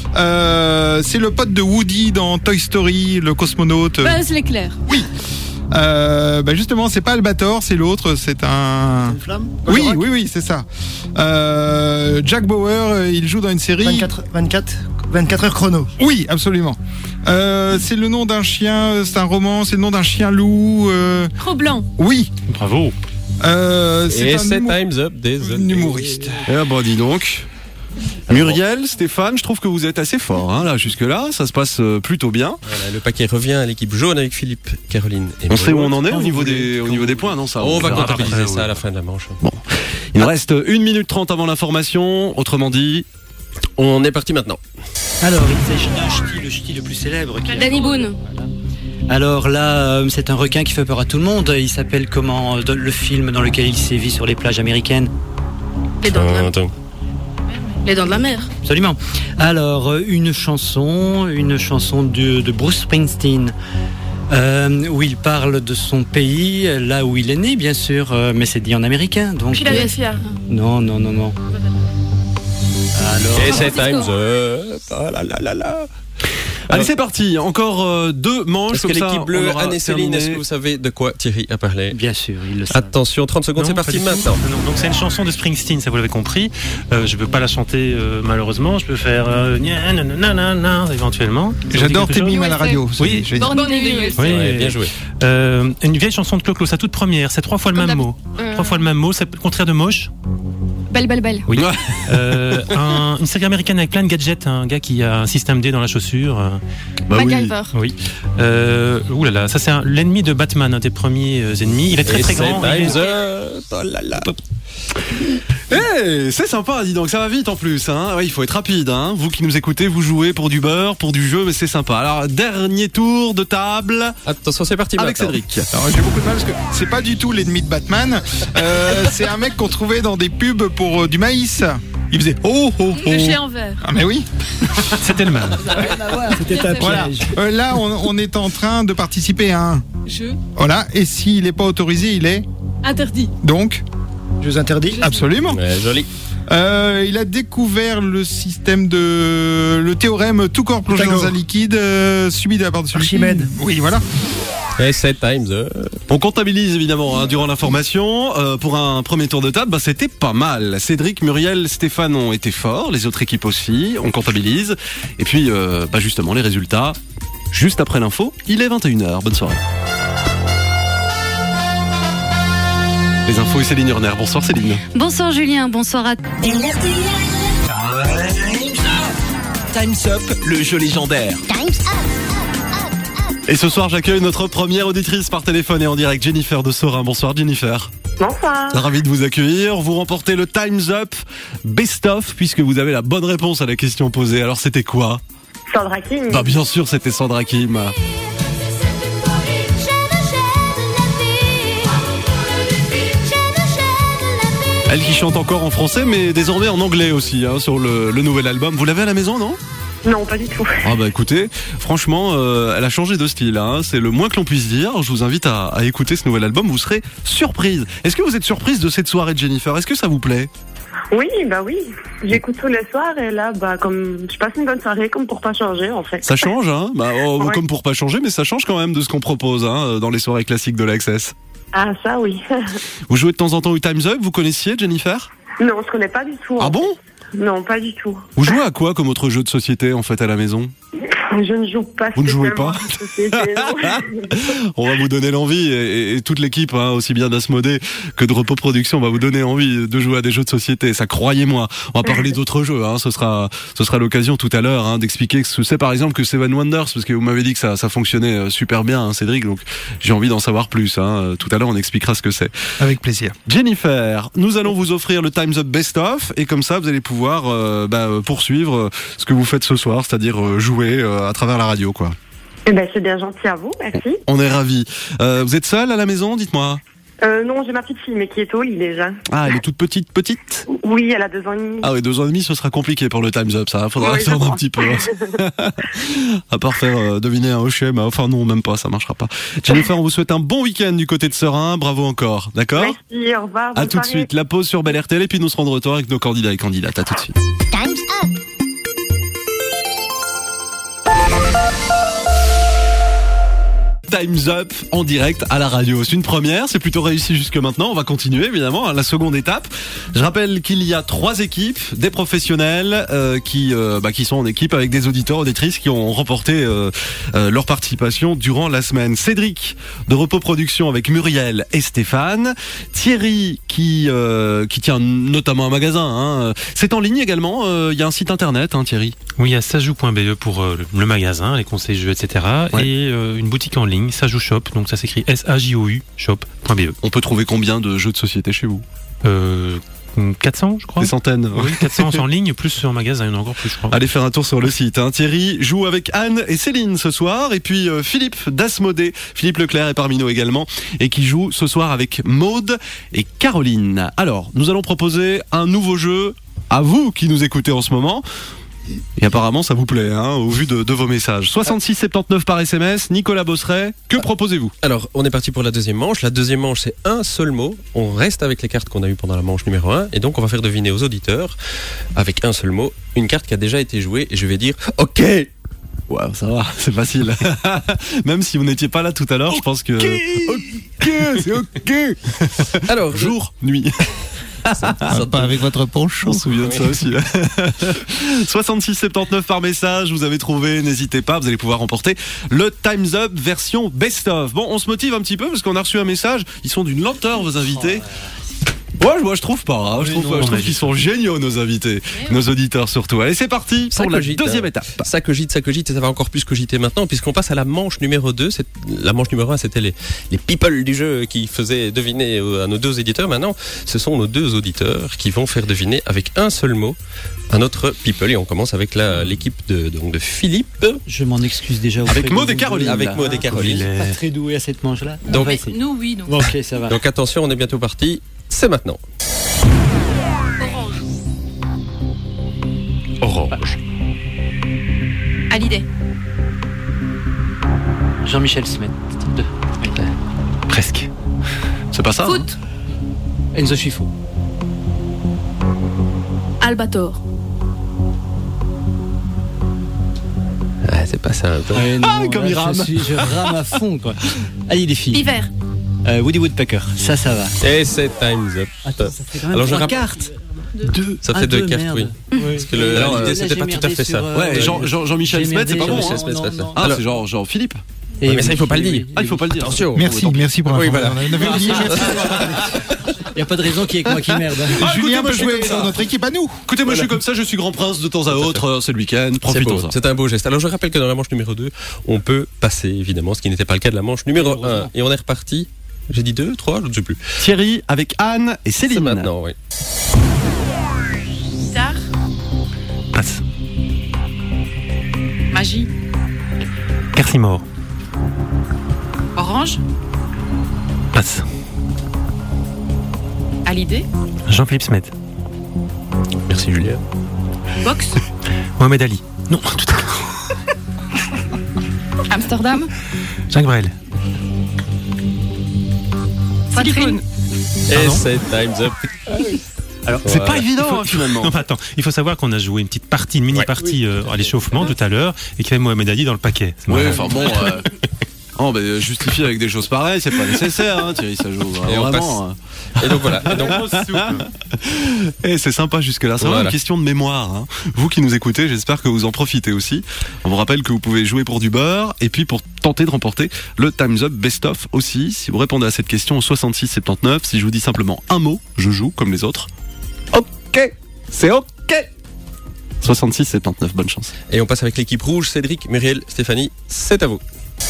Euh, c'est le pote de Woody dans Toy Story, le cosmonaute. Buzz l'éclair. Oui. Euh, bah justement, c'est pas Albator, c'est l'autre, c'est un. Une flamme. Oui, oui, oui, c'est ça. Euh, Jack Bauer, il joue dans une série. vingt-quatre, vingt-quatre, vingt-quatre heures chrono. Oui, absolument. Euh, c'est le nom d'un chien, c'est un roman, c'est le nom d'un chien loup. Euh... Trop blanc. Oui. Bravo. Euh, c'est Et un c'est humour... Time's Up des un humoriste. Eh ben, dis donc. Muriel, Stéphane, je trouve que vous êtes assez forts hein, là jusque-là, ça se passe euh, plutôt bien. Voilà, le paquet revient à l'équipe jaune avec Philippe, Caroline et On sait où on en est Quand au niveau voulez, des au niveau des points, non ça. On, on va comptabiliser après, ça oui. à la fin de la manche. Bon, il nous reste une minute trente avant l'information. Autrement dit, on est parti maintenant. Alors, il s'agit d'un ch'ti, le ch'ti le plus célèbre. Qui Danny Boone. Voilà. Alors là, euh, c'est un requin qui fait peur à tout le monde. Il s'appelle comment euh, le film dans lequel il sévit sur les plages américaines? Les dents de la mer. Attends. Les dents de la mer. Absolument. Alors, une chanson, une chanson de, de Bruce Springsteen, euh, où il parle de son pays, là où il est né, bien sûr, euh, mais c'est dit en américain. Donc, Philadelphia. non, non, non, non. Alors, Et c'est Time's Up. Oh là là là là. allez c'est parti. Encore euh, deux manches. Est-ce que comme ça, l'équipe bleue, on aura Anne et Céline, terminé. est-ce que vous savez de quoi Thierry a parlé? bien sûr, il le sait. Attention, trente secondes, Non, c'est pas parti du tout. maintenant. Non, donc c'est une chanson de Springsteen, ça vous l'avez compris. Euh, je peux pas la chanter euh, malheureusement. Je peux faire euh, gna, na, na, na, na, éventuellement. Ça vous dit J'adore quelque tes chose mimes à la radio. Oui. je vais dire. Born in the U S A. Oui, Ouais, bien joué. Euh, une vieille chanson de Clo-Clo, sa toute première. C'est trois fois le Comme même d'hab- mot. euh, Trois fois le même mot. C'est le contraire de moche. Belle, belle, belle. Oui. Euh, un- une série américaine avec plein de gadgets. Un gars qui a un système D dans la chaussure. euh, Bah oui. MacGyver. Oui. Euh, ouh là là, ça c'est un- l'ennemi de Batman, un des premiers euh, ennemis. Il est très Et très c'est grand. il est- Time's Up. Oh là là. Eh, hey, c'est sympa, dis donc, ça va vite en plus. Hein. Ouais, il faut être rapide. Hein. Vous qui nous écoutez, vous jouez pour du beurre, pour du jeu, mais c'est sympa. Alors, dernier tour de table. Attention, c'est parti. Avec maintenant. Cédric. Alors, j'ai beaucoup de mal parce que c'est pas du tout l'ennemi de Batman. Euh, c'est un mec qu'on trouvait dans des pubs pour euh, du maïs. Il faisait oh oh oh. Le géant vert. Ah mais oui. C'était le mal. C'était un Voilà. piège. Euh, là, on, on est en train de participer à un. Jeu Voilà. Et s'il n'est pas autorisé, il est interdit. donc Jeux interdits. absolument. Ouais, joli. Euh, il a découvert le système de le théorème tout corps plongé Pythagore. dans un liquide euh, subi de la part de celui Archimède. Oui, voilà. Et c'est Times Up. On comptabilise évidemment hein, durant l'information. Euh, pour un premier tour de table, bah, c'était pas mal. Cédric, Muriel, Stéphane ont été forts, les autres équipes aussi. On comptabilise. Et puis, euh, bah, justement, les résultats, juste après l'info, il est vingt et une heures. Bonne soirée. Les infos et Céline Urner. Bonsoir Céline. Bonsoir Julien, bonsoir à Time's Up, le jeu légendaire. Et ce soir, j'accueille notre première auditrice par téléphone et en direct, Jennifer de Sorin. Bonsoir Jennifer. Bonsoir. Ravi de vous accueillir. Vous remportez le Time's Up Best of puisque vous avez la bonne réponse à la question posée. Alors c'était quoi? Sandra Kim. Bah bien sûr, c'était Sandra Kim. Elle qui chante encore en français, mais désormais en anglais aussi, hein, sur le, le nouvel album. Vous l'avez à la maison, non? Non, pas du tout. Ah bah écoutez, franchement, euh, elle a changé de style, hein, c'est le moins que l'on puisse dire. Je vous invite à, à écouter ce nouvel album, vous serez surprise. Est-ce que vous êtes surprise de cette soirée de Jennifer? Est-ce que ça vous plaît? Oui, bah oui. J'écoute tous les soirs et là, bah comme je passe une bonne soirée, comme pour pas changer en fait. Ça change, hein, bah, oh, Ouais. comme pour pas changer, mais ça change quand même de ce qu'on propose hein, dans les soirées classiques de l'Access. Ah ça oui. Vous jouez de temps en temps au Time's Up, vous connaissiez Jennifer? Non, je connais pas du tout. Ah bon? Non, pas du tout. Vous jouez à quoi comme autre jeu de société en fait à la maison? Je ne joue pas. Vous ne jouez spécialement pas à cette société, non. On va vous donner l'envie et, et- et toute l'équipe, hein, aussi bien d'Asmodée que de Repos Production, va vous donner envie de jouer à des jeux de société. Ça, croyez-moi. On va parler d'autres jeux. Hein. Ce sera, ce sera l'occasion tout à l'heure hein, d'expliquer ce que c'est, par exemple, que Seven Wonders, parce que vous m'avez dit que ça, ça fonctionnait euh, super bien, hein, Cédric. Donc, j'ai envie d'en savoir plus. Hein. Tout à l'heure, on expliquera ce que c'est. Avec plaisir. Jennifer, nous allons vous offrir le Time's Up Best Of et comme ça, vous allez pouvoir euh, bah, poursuivre euh, ce que vous faites ce soir, c'est-à-dire euh, jouer euh, à travers la radio, quoi. Eh ben, c'est bien gentil à vous, merci. On est ravis. Euh, vous êtes seul à la maison, dites-moi? Euh, non, j'ai ma petite fille, mais qui est au lit déjà. Ah, elle est toute petite, petite? Oui, elle a deux ans et demi. Ah oui, deux ans et demi, ce sera compliqué pour le Time's Up, ça. Faudra Oui, je attendre un crois. petit peu. À part faire euh, deviner un hochet, mais enfin non, même pas, ça marchera pas. Jennifer, on vous souhaite un bon week-end du côté de Serein. Bravo encore, d'accord? Merci, au revoir. À bonne tout de soirée. suite. La pause sur Bel R T L et puis nous serons de retour avec nos candidats et candidates. À tout de suite. Time's Up. Time's Up en direct à la radio. C'est une première, c'est plutôt réussi jusque maintenant. On va continuer évidemment à la seconde étape. Je rappelle qu'il y a trois équipes, des professionnels euh, qui euh, bah, qui sont en équipe avec des auditeurs, auditrices qui ont remporté euh, euh, leur participation durant la semaine. Cédric de Repos Production avec Muriel et Stéphane. Thierry qui euh, qui tient notamment un magasin. Hein. C'est en ligne également. Il euh, y a un site internet, hein, Thierry. Oui, il y a sajou point b e pour euh, le, le magasin, les conseils jeux, et cetera. Ouais. Et euh, une boutique en ligne, Sajou Shop, donc ça s'écrit S A J O U shop point b e. On peut trouver combien de jeux de société chez vous? Euh, quatre cents, je crois. Des centaines. Oui, quatre cents en ligne, plus en magasin, il y en a encore plus, je crois. Allez faire un tour sur le site. Hein. Thierry joue avec Anne et Céline ce soir. Et puis euh, Philippe d'Asmodée. Philippe Leclerc est parmi nous également. Et qui joue ce soir avec Maude et Caroline. Alors, nous allons proposer un nouveau jeu à vous qui nous écoutez en ce moment. Et apparemment ça vous plaît hein, au vu de, de vos messages. soixante-six soixante-dix-neuf par S M S. Nicolas Bosseret, que proposez-vous? Alors, on est parti pour la deuxième manche. La deuxième manche, c'est un seul mot. On reste avec les cartes qu'on a eues pendant la manche numéro un. Et donc, on va faire deviner aux auditeurs, avec un seul mot, une carte qui a déjà été jouée. Et je vais dire « OK ». Ouais, ça va, c'est facile. Même si vous n'étiez pas là tout à l'heure, je pense que... Ok, c'est ok. Alors, jour, nuit. Ça va pas avec votre poncho. On se souvient de ça aussi. soixante-six soixante-dix-neuf par message, vous avez trouvé, n'hésitez pas, vous allez pouvoir remporter le Time's Up version Best of. Bon, on se motive un petit peu parce qu'on a reçu un message, ils sont d'une lenteur vos invités. Ouais, moi je trouve pas. Hein. Je Oui, trouve, non, je trouve mais qu'ils sont géniaux, nos invités, nos auditeurs surtout. Allez, c'est parti Ça pour la cogite, deuxième hein. étape. Ça cogite, ça cogite, et ça va encore plus cogiter maintenant, puisqu'on passe à la manche numéro deux. C'est, la manche numéro un, c'était les, les people du jeu qui faisaient deviner à nos deux éditeurs. Maintenant, ce sont nos deux auditeurs qui vont faire deviner avec un seul mot un autre people. Et on commence avec la, l'équipe de, donc de Philippe. Je m'en excuse déjà. Avec auprès Maud de et vous Caroline. deux, Avec là. Maud et Caroline. Je suis pas très doué à cette manche-là. Donc, On va essayer. Nous, oui. Donc. Bon, ok, ça va. Donc attention, on est bientôt parti. C'est maintenant. Orange. Hallyday. Jean-Michel Smet. De... Presque. C'est pas ça. Foot. Enzo Schifo. Albator. Ah, c'est pas ça. Ouais, non, Ah, comme là, il rame. Je, suis- je rame à fond, quoi. Allez, les filles. Hiver. Euh, Woody Woodpecker. Ça, ça va. Et c'est time's up. Attends, ça fait quand même Alors, je trois rappelle- cartes. Deux. Ça fait Ah, deux deux, cartes, merde. oui. Oui. Parce que le- Alors, l'idée, là, c'était j'ai pas tout à merdé fait sur, ça. euh, Ouais, Jean, Jean, Jean-Michel J'ai Smet, merdé c'est pas sur bon. Jean-Michel Hein. Smet, Smet, Smet. Ah, Alors- c'est genre Jean-Philippe. Et mais ça, oui, il faut pas le oui, dire. oui, Ah, il faut pas le dire. Attention. Merci, merci pour Oui, l'information. voilà. On avait oublié, merci. Il n'y a pas de raison qu'il y ait que moi qui merde. Ah, Julien écoutez, moi, peut je suis jouer comme ça. dans notre équipe à nous. Écoutez, moi je suis comme ça, je suis grand prince de temps à autre, euh, c'est le week-end, C'est beau, profitons-en. c'est un beau geste. Alors je rappelle que dans la manche numéro deux, on peut passer évidemment, ce qui n'était pas le cas de la manche numéro un. Et on est reparti. J'ai dit deux, trois, je ne sais plus. Thierry avec Anne et Céline. C'est maintenant, oui. Guitare. Passe. Magie. Carcimore. Orange. Passe. Hallyday. Jean-Philippe Smet. Merci Julien. Box. Mohamed Ali. Non, tout à l'heure. Amsterdam. Jacques Brel. Silicone. Et c'est time's up. Alors, C'est Voilà. pas évident Il faut- hein, finalement. Non, mais attends, il faut savoir qu'on a joué une petite partie, une mini-partie euh, à l'échauffement tout à l'heure et qu'il y avait Mohamed Ali dans le paquet. C'est Ouais, marrant. enfin bon. euh, Oh, bah, justifier avec des choses pareilles, c'est pas nécessaire, hein, Thierry, ça joue. Et on Vraiment. Et donc voilà. Et donc, Et c'est sympa jusque-là. C'est vraiment Voilà. une question de mémoire. Hein. Vous qui nous écoutez, j'espère que vous en profitez aussi. On vous rappelle que vous pouvez jouer pour du beurre et puis pour tenter de remporter le Time's Up Best Of aussi. Si vous répondez à cette question au soixante-six soixante-dix-neuf, si je vous dis simplement un mot, je joue comme les autres. Ok, c'est ok. soixante-six soixante-dix-neuf, bonne chance. et on passe avec l'équipe rouge. Cédric, Muriel, Stéphanie, c'est à vous.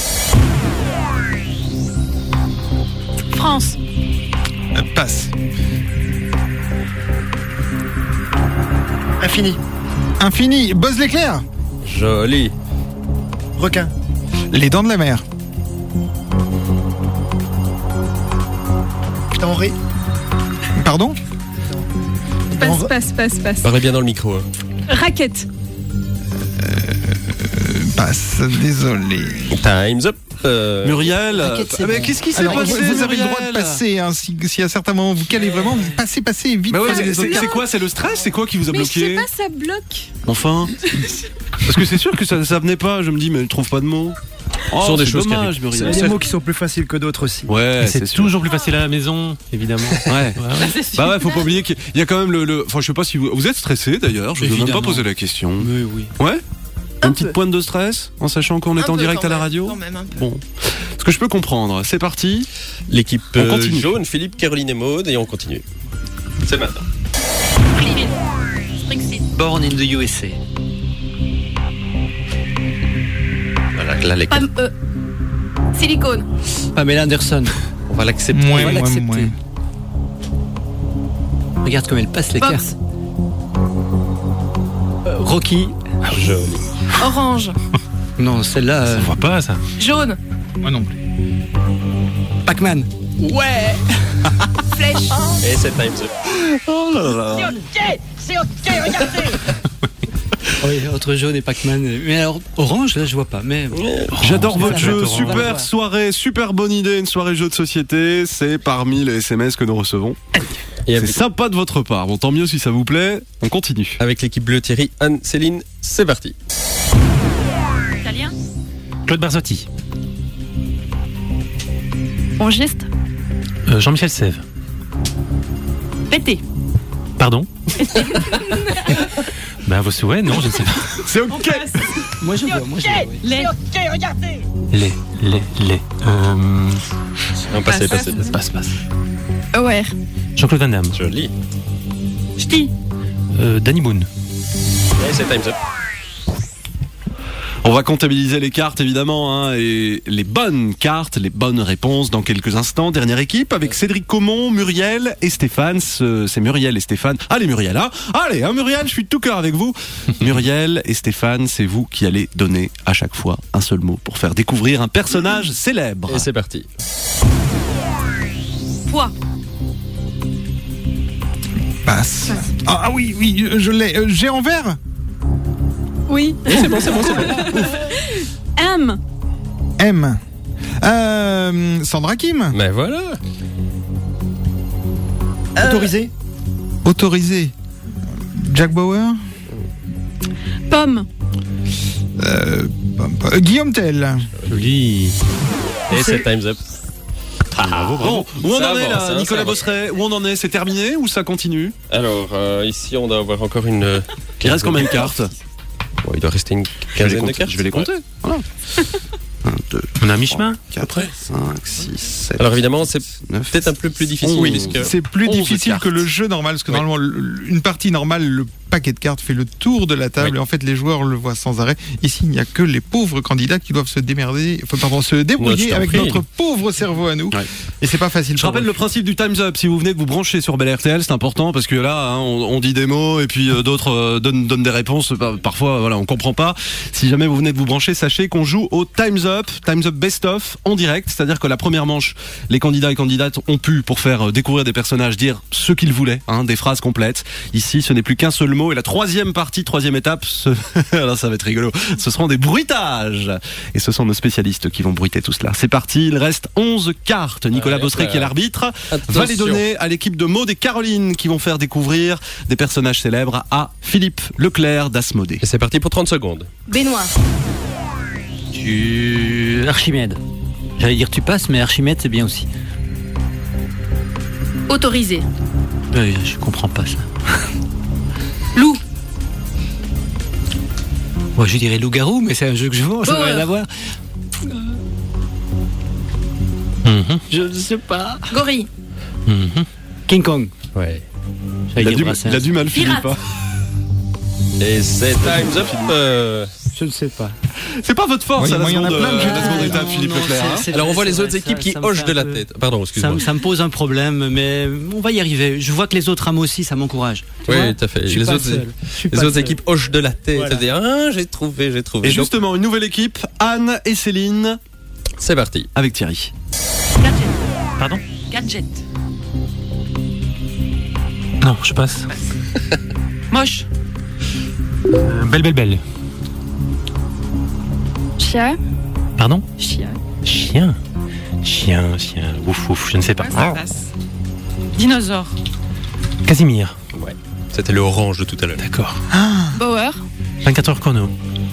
France. Euh, Passe. Infini. Infini. Buzz l'éclair. Joli. Requin. Les dents de la mer. Henri. Pardon? Passe, passe, passe, passe. Parlez bien dans le micro. Hein. Raquette. Passe. Désolé. Time's up. Euh, Muriel, T'inquiète, c'est ah, mais bon. qu'est-ce qui s'est Alors, passé vous, vous avez le droit de Muriel passer, hein, si, si à certains moments vous calez vraiment, vous passez, passez, vite. Mais ouais, fait, c'est- les c'est autres. c'est quoi? C'est le stress? C'est quoi qui vous a Mais je sais bloqué? pas, ça bloque. Enfin. Parce que c'est sûr que ça, ça venait pas. Je me dis, mais je trouve pas de mots. Oh, Ce sont des c'est choses qui dommage, arrivent. Il y a Muriel. des mots qui sont plus faciles que d'autres aussi. Ouais, Et c'est sûr. toujours plus facile à la maison, évidemment. Ouais. Ouais, ouais. Bah ouais, faut pas oublier qu'il y a quand même le. le- Enfin, je sais pas si vous, vous êtes stressé d'ailleurs. Je vous ai même pas Évidemment. posé la question. Oui, oui. Ouais. Un Une petite peu. pointe de stress en sachant qu'on est Un en peu direct quand à la même, radio. quand même, un peu. Bon, ce que je peux comprendre. C'est parti. L'équipe On euh, continue. jaune, Philippe, Caroline et Maud, et on continue. C'est maintenant. Springsteen. Born in the U S A. Voilà, là, les Pam, euh, silicone. Pamela Anderson. on va l'accepter. Moins, On va moins, l'accepter. moins. Regarde comme elle passe les Box. cartes. Euh, Rocky. Ah, joli. Orange. Non, celle-là. Ça euh, ne voit pas, ça. Jaune. Moi non plus. Pac-Man. Ouais. Flèche. Et c'est time's up. Oh là là. C'est ok, regardez. Oui, entre jaune et Pac-Man. Mais alors, orange, là, je vois pas. Mais J'adore Orange, votre ça va jeu, être orange. super soirée, super bonne idée, une soirée jeu de société, c'est parmi les S M S que nous recevons. Et C'est avec, sympa de votre part, bon tant mieux si ça vous plaît, on continue. avec l'équipe bleue, Thierry, Anne, Céline, c'est parti. Italien. Claude Barzotti. Ongiste. Euh, Jean-Michel Sèvres. Pété. Pardon. Ben, vos souhaits, non, je ne sais pas. C'est ok. moi, je vois. Moi, je vois. oui. Les. Les, les, les. Euh... Non, passez, Passe. passez, passez. Passe, passe. Aware. Jean-Claude Van Damme. Joli. Ch'ti. Euh, Danny Boone. Et c'est Time's Up. On va comptabiliser les cartes évidemment hein, et les bonnes cartes, les bonnes réponses dans quelques instants. Dernière équipe avec Cédric Comon, Muriel et Stéphane. C'est Muriel et Stéphane. Allez Muriel, hein allez hein, Muriel, je suis de tout cœur avec vous. Muriel et Stéphane, c'est vous qui allez donner à chaque fois un seul mot pour faire découvrir un personnage célèbre. Et c'est parti. Poids. Passe. Ah, ah oui, oui, je l'ai. Euh, J'ai en vert. Oui. Oui, c'est bon, c'est bon, c'est bon. M. M. Euh, Sandra Kim. Mais voilà. Euh, Autorisé. Autorisé. Jack Bauer. Pomme. Euh, euh, Guillaume Tell. Joli. Et c'est Time's Up. Bravo, bravo. Où on Ça en est avance, là, hein, Nicolas ça Bosseret? Où on en est? C'est terminé ou ça continue? Alors, euh, ici, on doit avoir encore une. euh, Il reste combien de cartes? Bon, il doit rester une Je vais les quinzaine de compter. cartes. Je vais les compter. Voilà. un, deux, On a mi-chemin. quatre, cinq, six, sept. Alors évidemment, c'est neuf, peut-être un peu plus difficile. Oui, puisque... c'est plus onze difficile cartes. que le jeu normal, parce que Oui. normalement, le- une partie normale, le paquet de cartes fait le tour de la table, Oui. et en fait, les joueurs le voient sans arrêt. Ici, il n'y a que les pauvres candidats qui doivent se démerder, enfin, pardon, se Non, je débrouiller t'en avec prie. notre pauvre cerveau à nous. Ouais. Et c'est pas facile. Je pour rappelle eux. le principe du Time's Up. Si vous venez de vous brancher sur Bel R T L, c'est important parce que là, hein, on, on dit des mots et puis euh, d'autres euh, donnent, donnent des réponses. Bah, parfois, voilà, on comprend pas. Si jamais vous venez de vous brancher, sachez qu'on joue au Time's Up, Time's Up Best of en direct. C'est-à-dire que la première manche, les candidats et candidates ont pu, pour faire euh, découvrir des personnages, dire ce qu'ils voulaient, hein, des phrases complètes. Ici, ce n'est plus qu'un seul mot. Et la troisième partie, troisième étape, ce... là, ça va être rigolo. Ce seront des bruitages. Et ce sont nos spécialistes qui vont bruiter tout cela. C'est parti. Il reste onze cartes. Nicolas Allez, Bosseret, hop qui est là. l'arbitre, Attention. va les donner à l'équipe de Maud et Caroline qui vont faire découvrir des personnages célèbres à Philippe Leclerc d'Asmodée. Et c'est parti pour trente secondes. Benoît. Tu... Archimède. J'allais dire tu passes, mais Archimède c'est bien aussi. Autorisé. Euh, je comprends pas ça. Loup. Moi je dirais loup-garou, mais c'est un jeu que je vois, ça n'a Bauer. rien à voir. Mhm. Je ne sais pas. Gorille. Mhm. King Kong. Ouais. J'allais Il a, dire du, Brassens. il a du mal, Pirate. Philippe. hein. Et c'est Time's Up. euh, Je ne sais pas. C'est pas votre force Oui, à la moi, il y en a seconde, plein que euh, j'ai la pas. seconde étape, Non, Philippe non, Leclerc. hein. c'est- c'est Alors on vrai, voit les c'est autres vrai, équipes ça- qui ça me hochent fait de un la peu- tête. Pardon, Ça, excuse-moi. ça me pose un problème, mais on va y arriver. Je vois que les autres à moi aussi, ça m'encourage. Tu Oui, vois tout à fait. Je suis Les pas autres, seul. Je suis les pas autres seul. équipes hochent de la tête. Voilà. C'est-à-dire, ah, j'ai trouvé, j'ai trouvé. Et Donc, justement, une nouvelle équipe, Anne et Céline, c'est parti. avec Thierry. Gadget. Pardon? Gadget. Non, je passe. Moche. Euh, belle, belle, belle. Chien. Pardon? Chien. Chien. Chien, chien. Ouf, ouf, je ne sais pas. Ouais, ça passe. Dinosaure. Casimir. Ouais. C'était le orange de tout à l'heure. D'accord. Bauer. vingt-quatre heures chrono.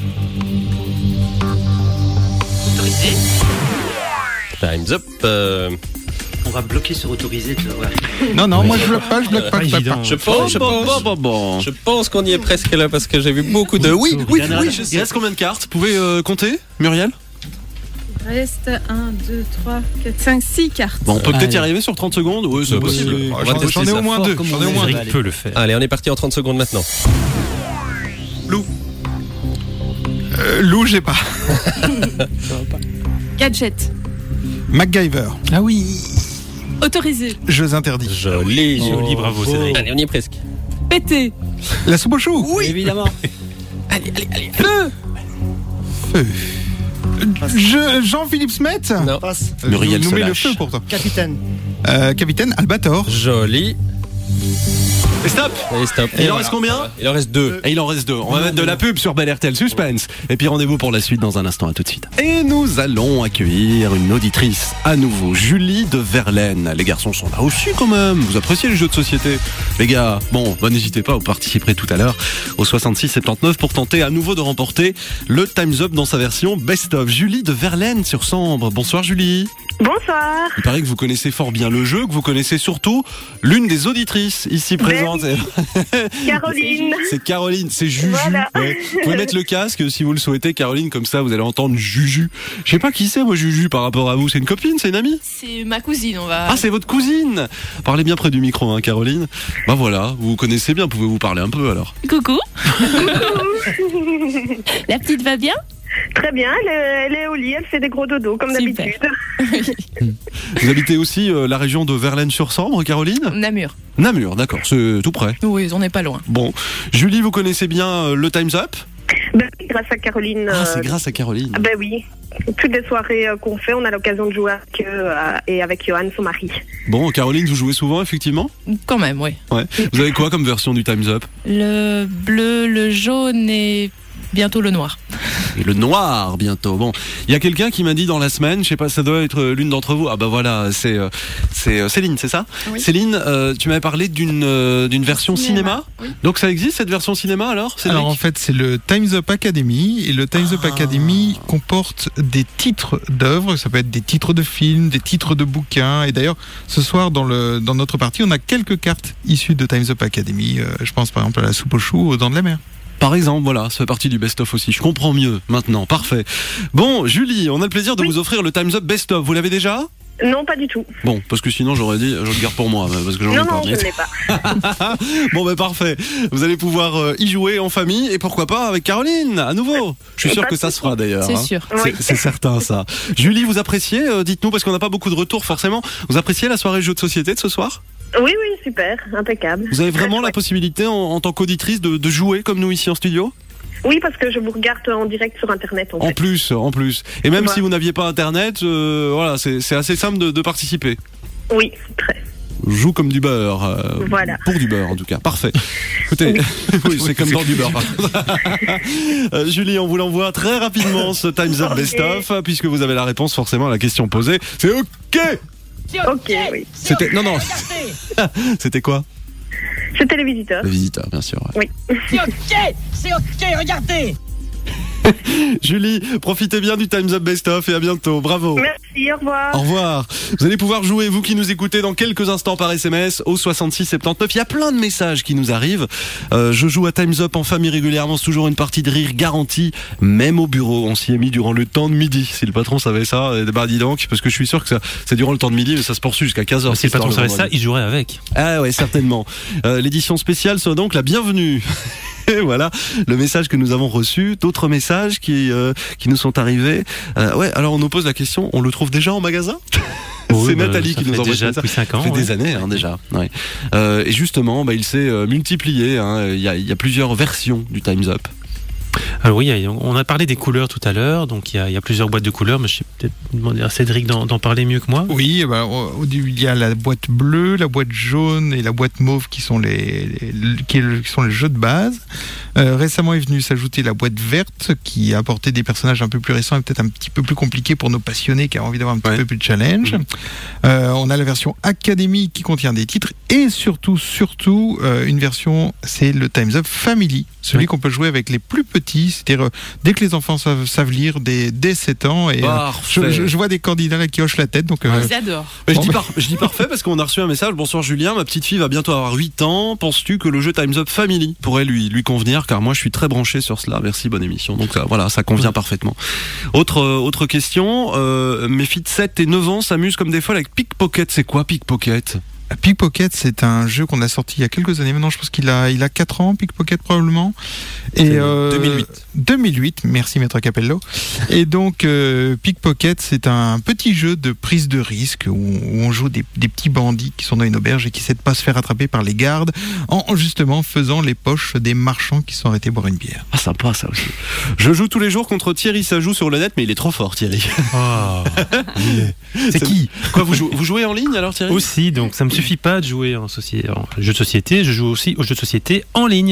Autorisé. Time's Up. euh, On va bloquer sur autorisé, tu vas voir. Non, non, Oui. moi je bloque pas, je bloque pas, Pas je bloque évident. pas. Je pense, je Bon, pense, bon, bon, bon. je pense qu'on y est presque là parce que j'ai vu beaucoup de. Oui, oui, oui, je Il sais. reste combien de cartes? Vous pouvez euh, compter, Muriel? Reste un, deux, trois, quatre, cinq, six cartes. Bon, on peut peut-être y Allez. arriver sur trente secondes. Oui, c'est Oui, possible. oui. Oh, On va J'en tester j'en ai ça au moins fort deux. comme J'en ai au on moins est. deux. Cédric peut le faire. Allez, on est parti en trente secondes maintenant. Euh, Lou, j'ai pas. Gadget. MacGyver. Ah oui. Autorisé. Jeux interdits. Joli. Joli, bravo, Cédric. Allez, on y est presque. Pété. La soupe au chou. Oui, évidemment. Allez, allez, allez. Feu. Feu. Je- Jean-Philippe Smet. Non. Passe. Euh, Muriel nous se met le lâche. feu pourtant. Capitaine. Euh, capitaine Albator. Joli. Et stop! Et stop. Et il en reste combien? Il en reste deux. Et il en reste deux. On va mettre de la pub sur Bel R T L Suspense. Et puis rendez-vous pour la suite dans un instant. À tout de suite. Et nous allons accueillir une auditrice à nouveau, Julie de Verlaine. Les garçons sont là aussi quand même. Vous appréciez les jeux de société, les gars? Bon, bah, n'hésitez pas, vous participerez tout à l'heure au soixante-six soixante-dix-neuf pour tenter à nouveau de remporter le Time's Up dans sa version Best of. Julie de Verlaine sur Sambre. Bonsoir Julie. Bonsoir. Il paraît que vous connaissez fort bien le jeu, que vous connaissez surtout l'une des auditrices ici présentes. Ben oui. Caroline. C'est Caroline, c'est Juju. Voilà. Ouais. Vous pouvez mettre le casque si vous le souhaitez, Caroline, comme ça vous allez entendre Juju. Je sais pas qui c'est, moi, Juju, par rapport à vous. C'est une copine, c'est une amie? C'est ma cousine, on va... Ah, c'est votre cousine. Parlez bien près du micro, hein, Caroline. Bah voilà, vous vous connaissez bien, pouvez-vous parler un peu alors? Coucou. La petite va bien? Très bien, elle est, elle est au lit, elle fait des gros dodos, comme Super. d'habitude. Vous habitez aussi euh, la région de Verlaine-sur-Sambre, Caroline? Namur. Namur, d'accord, c'est tout près. Oui, on n'est pas loin. Bon, Julie, vous connaissez bien euh, le Time's Up? Ben, grâce à Caroline. Ah, c'est euh, grâce à Caroline. Ben oui. Toutes les soirées euh, qu'on fait, on a l'occasion de jouer avec eux euh, et avec Johan, son mari. Bon, Caroline, vous jouez souvent, effectivement? Quand même, oui. Ouais. Vous avez quoi comme version du Time's Up? Le bleu, le jaune et bientôt le noir. Et le noir, bientôt. Bon, il y a quelqu'un qui m'a dit dans la semaine, je sais pas, ça doit être l'une d'entre vous. Ah bah voilà, c'est euh, c'est euh, Céline, c'est ça? Oui. Céline, euh, tu m'avais parlé d'une euh, d'une version cinéma. Cinéma, oui. Donc ça existe cette version cinéma alors? Cédric? Alors en fait, c'est le Time's Up Academy et le Time's Up Ah. Academy comporte des titres d'œuvres, ça peut être des titres de films, des titres de bouquins. Et d'ailleurs, ce soir dans le dans notre partie, on a quelques cartes issues de Time's Up Academy. Euh, je pense par exemple à la soupe aux choux aux dents de la mer. Par exemple, voilà, ça fait partie du best-of aussi. Je comprends mieux maintenant, parfait. Bon, Julie, on a le plaisir de Oui. vous offrir le Time's Up Best-of. Vous l'avez déjà? Non, pas du tout. Bon, parce que sinon j'aurais dit, je le garde pour moi, parce que j'en ai Non, pas. non, je ne l'ai pas. Bon, ben parfait. Vous allez pouvoir euh, y jouer en famille et pourquoi pas avec Caroline, à nouveau. Je suis sûr Pas que de ça se fera d'ailleurs. C'est hein. sûr. C'est, Oui. c'est certain ça. Julie, vous appréciez, euh, dites-nous, parce qu'on n'a pas beaucoup de retours forcément. Vous appréciez la soirée jeux de société de ce soir? Oui, oui, super, impeccable. Vous avez vraiment Très la chouette. possibilité en, en tant qu'auditrice de, de jouer comme nous ici en studio? Oui, parce que je vous regarde en direct sur Internet, en, En fait. plus, en plus. Et même Voilà. si vous n'aviez pas Internet, euh, voilà, c'est, c'est assez simple de, de participer. Oui, très. Joue comme du beurre. euh, Voilà. Pour du beurre, en tout cas. Parfait. Écoutez, oui, c'est comme dans du beurre. par contre. Euh, Julie, on vous l'envoie très rapidement, ce Time's Up Ok. Best-of, puisque vous avez la réponse forcément à la question posée. C'est OK! Ok, oui. C'était, non, non. C'était quoi? C'était les visiteurs. Les visiteurs, bien sûr. ouais. Oui. C'est ok, c'est ok, regardez. Julie, profitez bien du Time's Up Best-of et à bientôt. Bravo. Merci, au revoir. Au revoir. Vous allez pouvoir jouer, vous qui nous écoutez, dans quelques instants par S M S au soixante-six soixante-dix-neuf. Il y a plein de messages qui nous arrivent. Euh, je joue à Time's Up en famille régulièrement. C'est toujours une partie de rire garantie, même au bureau. On s'y est mis durant le temps de midi. Si le patron savait ça, eh ben dis donc, parce que je suis sûr que ça, c'est durant le temps de midi, mais ça se poursuit jusqu'à quinze heures. Si le patron savait ça, il jouerait avec. Ah ouais, certainement. Euh, l'édition spéciale sera donc la bienvenue. Et voilà le message que nous avons reçu. D'autres messages qui euh, qui nous sont arrivés. Euh, ouais, alors on nous pose la question, on le trouve déjà en magasin? Oui, C'est bah, Nathalie ça qui nous fait envoie déjà ça. depuis cinq ans, Ça fait des ouais. années hein, déjà. Ouais. Euh, et justement, bah, il s'est euh, multiplié. hein. Il y a, il y a plusieurs versions du Time's Up. Alors oui, il y a- on a parlé des couleurs tout à l'heure, donc il y a, il y a plusieurs boîtes de couleurs, mais je vais peut-être demander à Cédric d'en, d'en parler mieux que moi. Oui, eh ben, au- au début, il y a la boîte bleue, la boîte jaune et la boîte mauve qui sont les, les- qui, est le- qui sont les jeux de base. Euh, récemment est venue s'ajouter la boîte verte qui a apporté des personnages un peu plus récents et peut-être un petit peu plus compliqués pour nos passionnés qui ont envie d'avoir un petit Ouais. peu plus de challenge. Mmh. Euh, on a la version Academy qui contient des titres et surtout, surtout, euh, une version, c'est le Time's Up Family, celui Ouais. qu'on peut jouer avec les plus petits, c'est-à-dire euh, dès que les enfants savent, savent lire dès, dès sept ans. Et euh, Parfait. je, je- je vois des candidats là qui hochent la tête. Donc, euh, Ils adorent. Mais je, Bon, dis bah. par- je dis parfait parce qu'on a reçu un message. Bonsoir Julien, ma petite fille va bientôt avoir huit ans. Penses-tu que le jeu Time's Up Family pourrait lui, lui convenir? Car moi je suis très branché sur cela. Merci, bonne émission. Donc ça, voilà, ça convient parfaitement. Autre, euh, autre question, euh, mes filles de sept et neuf ans s'amusent comme des folles avec Pickpocket. C'est quoi Pickpocket? Pickpocket, c'est un jeu qu'on a sorti il y a quelques années maintenant. Je pense qu'il a, il a quatre ans, Pickpocket probablement. Et C'est euh, deux mille huit. deux mille huit, merci Maître Capello. Et donc, euh, Pickpocket, c'est un petit jeu de prise de risque où, où on joue des, des petits bandits qui sont dans une auberge et qui essaient de pas se faire attraper par les gardes en justement faisant les poches des marchands qui sont arrêtés boire une bière. Ah, sympa ça aussi. Je joue tous les jours contre Thierry Sajou sur le net, mais il est trop fort Thierry. Oh. C'est qui? Quoi, vous jouez, vous jouez en ligne alors Thierry? Aussi, donc ça me suffit pas de jouer en, soci- en jeu de société, je joue aussi aux jeux de société en ligne.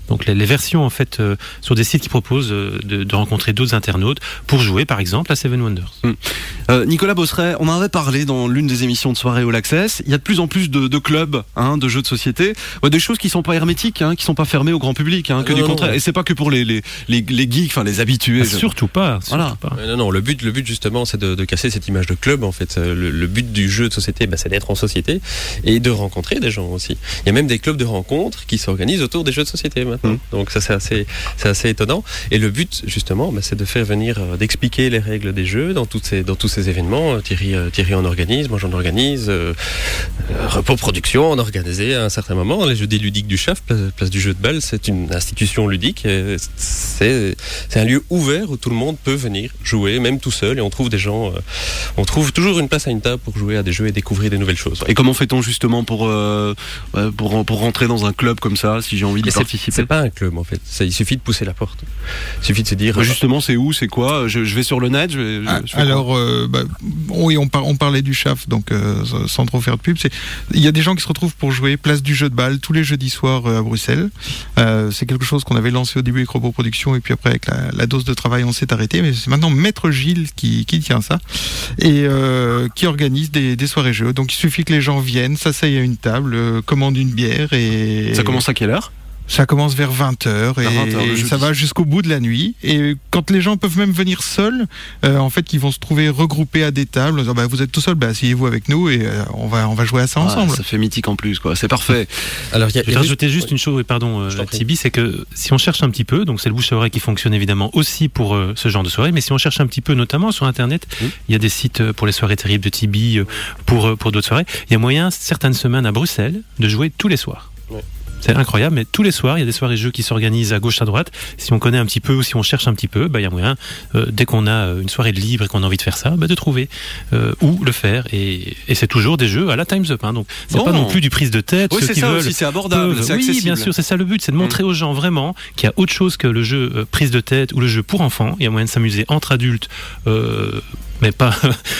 Donc les, les versions en fait euh, sur des sites qui proposent euh, de, de rencontrer d'autres internautes pour jouer par exemple à Seven Wonders. Hum. Euh, Nicolas Bosseret, on en avait parlé dans l'une des émissions de soirée All Access. Il y a de plus en plus de, de clubs, hein, de jeux de société, ouais, des choses qui sont pas hermétiques, hein, qui sont pas fermées au grand public, hein, que non, du non, contraire. non. Et c'est pas que pour les les les, les geeks, enfin les habitués. Ah, surtout pas. Surtout voilà. pas. Non, non, le but, le but justement, c'est de, de casser cette image de club. En fait, le, le but du jeu de société, bah, c'est d'être en société et de rencontrer des gens aussi. Il y a même des clubs de rencontres qui s'organisent autour des jeux de société maintenant. Mmh. Donc ça, c'est assez, c'est assez étonnant. Et le but, justement, bah, c'est de faire venir, euh, d'expliquer les règles des jeux dans toutes ces, dans tous ces événements. Thierry, euh, Thierry en organise, moi j'en organise. Euh, euh, Repos Production, on organisait à un certain moment les jeudis ludiques du Chaf, place, place du jeu de balle. C'est une institution ludique. Et c'est, c'est un lieu ouvert où tout le monde peut venir jouer, même tout seul. Et on trouve des gens, euh, on trouve toujours une place à une table pour jouer à des jeux et découvrir des nouvelles choses. Ouais. Et comment fait-on justement pour euh, pour pour rentrer dans un club comme ça, si j'ai envie d'y c'est, participer? C'est pas un club en fait. Ça, il suffit de pousser la porte. Il suffit de se dire. Bah, justement, c'est où, c'est quoi? je, je vais sur le net. Je vais, ah, je fais alors, euh, bah, oui, on, par, on parlait du Chaf, donc euh, sans trop faire de pub. C'est, il y a des gens qui se retrouvent pour jouer place du jeu de balle tous les jeudis soirs euh, à Bruxelles. Euh, c'est quelque chose qu'on avait lancé au début avec Repos Production et puis après avec la, la dose de travail, on s'est arrêté. Mais c'est maintenant Maître Gilles qui, qui tient ça et euh, qui organise des, des soirées jeux. Donc il suffit que les gens viennent, s'asseyent à une table, euh, commandent une bière et... Ça commence à quelle heure? Ça commence vers vingt heures et, vingt heures, et ça va jusqu'au bout de la nuit. Et quand les gens peuvent même venir seuls, euh, en fait, ils vont se trouver regroupés à des tables. En disant, bah, vous êtes tout seul, bah, asseyez-vous avec nous et euh, on va on va jouer à ça ensemble. Ah, ça fait mythique en plus, quoi. C'est parfait. Alors, y a, je vais rajouter juste oui. une chose, pardon, euh, Tibi, c'est que si on cherche un petit peu, donc c'est le bouche à oreille qui fonctionne évidemment aussi pour euh, ce genre de soirée, mais si on cherche un petit peu, notamment sur Internet, il oui. y a des sites pour les soirées terribles de Tibi, euh, pour euh, pour d'autres soirées. Il y a moyen certaines semaines à Bruxelles de jouer tous les soirs. Oui. C'est incroyable, mais tous les soirs, il y a des soirées jeux qui s'organisent à gauche, à droite. Si on connaît un petit peu ou si on cherche un petit peu, bah, il y a moyen, euh, dès qu'on a une soirée de libre et qu'on a envie de faire ça, bah, de trouver euh, où le faire. Et, et c'est toujours des jeux à la Time's Up. Hein, donc, c'est bon. Pas non plus du prise de tête. Oui, ceux c'est qui ça veulent, aussi, c'est abordable, peuvent, c'est oui, accessible. bien sûr, c'est ça le but, c'est de montrer mmh. aux gens vraiment qu'il y a autre chose que le jeu euh, prise de tête ou le jeu pour enfants. Il y a moyen de s'amuser entre adultes. Euh, mais pas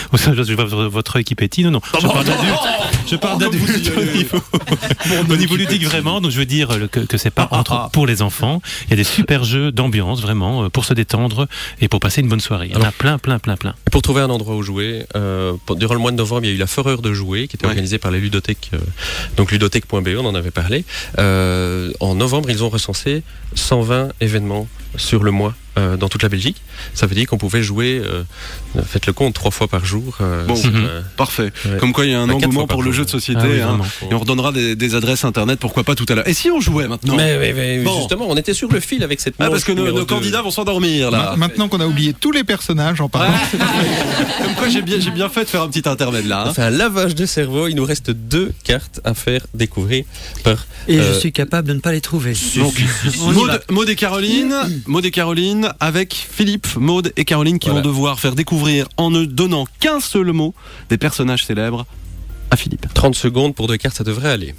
je vois votre œil qui pétille. Non, non. Je parle d'adultes. Je parle d'adultes au niveau, au niveau ludique vraiment. Donc je veux dire que, que c'est pas entre pour les enfants. Il y a des super jeux d'ambiance vraiment pour se détendre et pour passer une bonne soirée. Il y en a plein, plein, plein, plein. Et pour trouver un endroit où jouer, euh, durant le mois de novembre, il y a eu la Fureur de jouer qui était ouais. organisée par les ludothèques. Euh, donc ludothèque point b e, on en avait parlé. Euh, en novembre, ils ont recensé cent vingt événements sur le mois. Euh, dans toute la Belgique, ça veut dire qu'on pouvait jouer, euh, faites le compte, trois fois par jour. Euh, bon, euh, parfait. Ouais. Comme quoi, il y a un bah, engouement pour le jour. Jeu de société. Ah, oui, hein, et on redonnera des, des adresses internet, pourquoi pas tout à l'heure. Et si on jouait maintenant? Mais, mais, mais bon. Justement, on était sur le fil avec cette. Ah, parce que nos, nos candidats vont s'endormir là. Maintenant qu'on a oublié tous les personnages en parlant. Comme quoi, j'ai bien, j'ai bien fait de faire un petit intermède là. Hein. On fait un lavage de cerveau. Il nous reste deux cartes à faire découvrir par. Et euh, je suis capable de ne pas les trouver. Donc, Maud, Maud et Caroline, Maud et Caroline avec Philippe, Maud et Caroline qui voilà. vont devoir faire découvrir, en ne donnant qu'un seul mot, des personnages célèbres à Philippe. trente secondes pour deux cartes, ça devrait aller.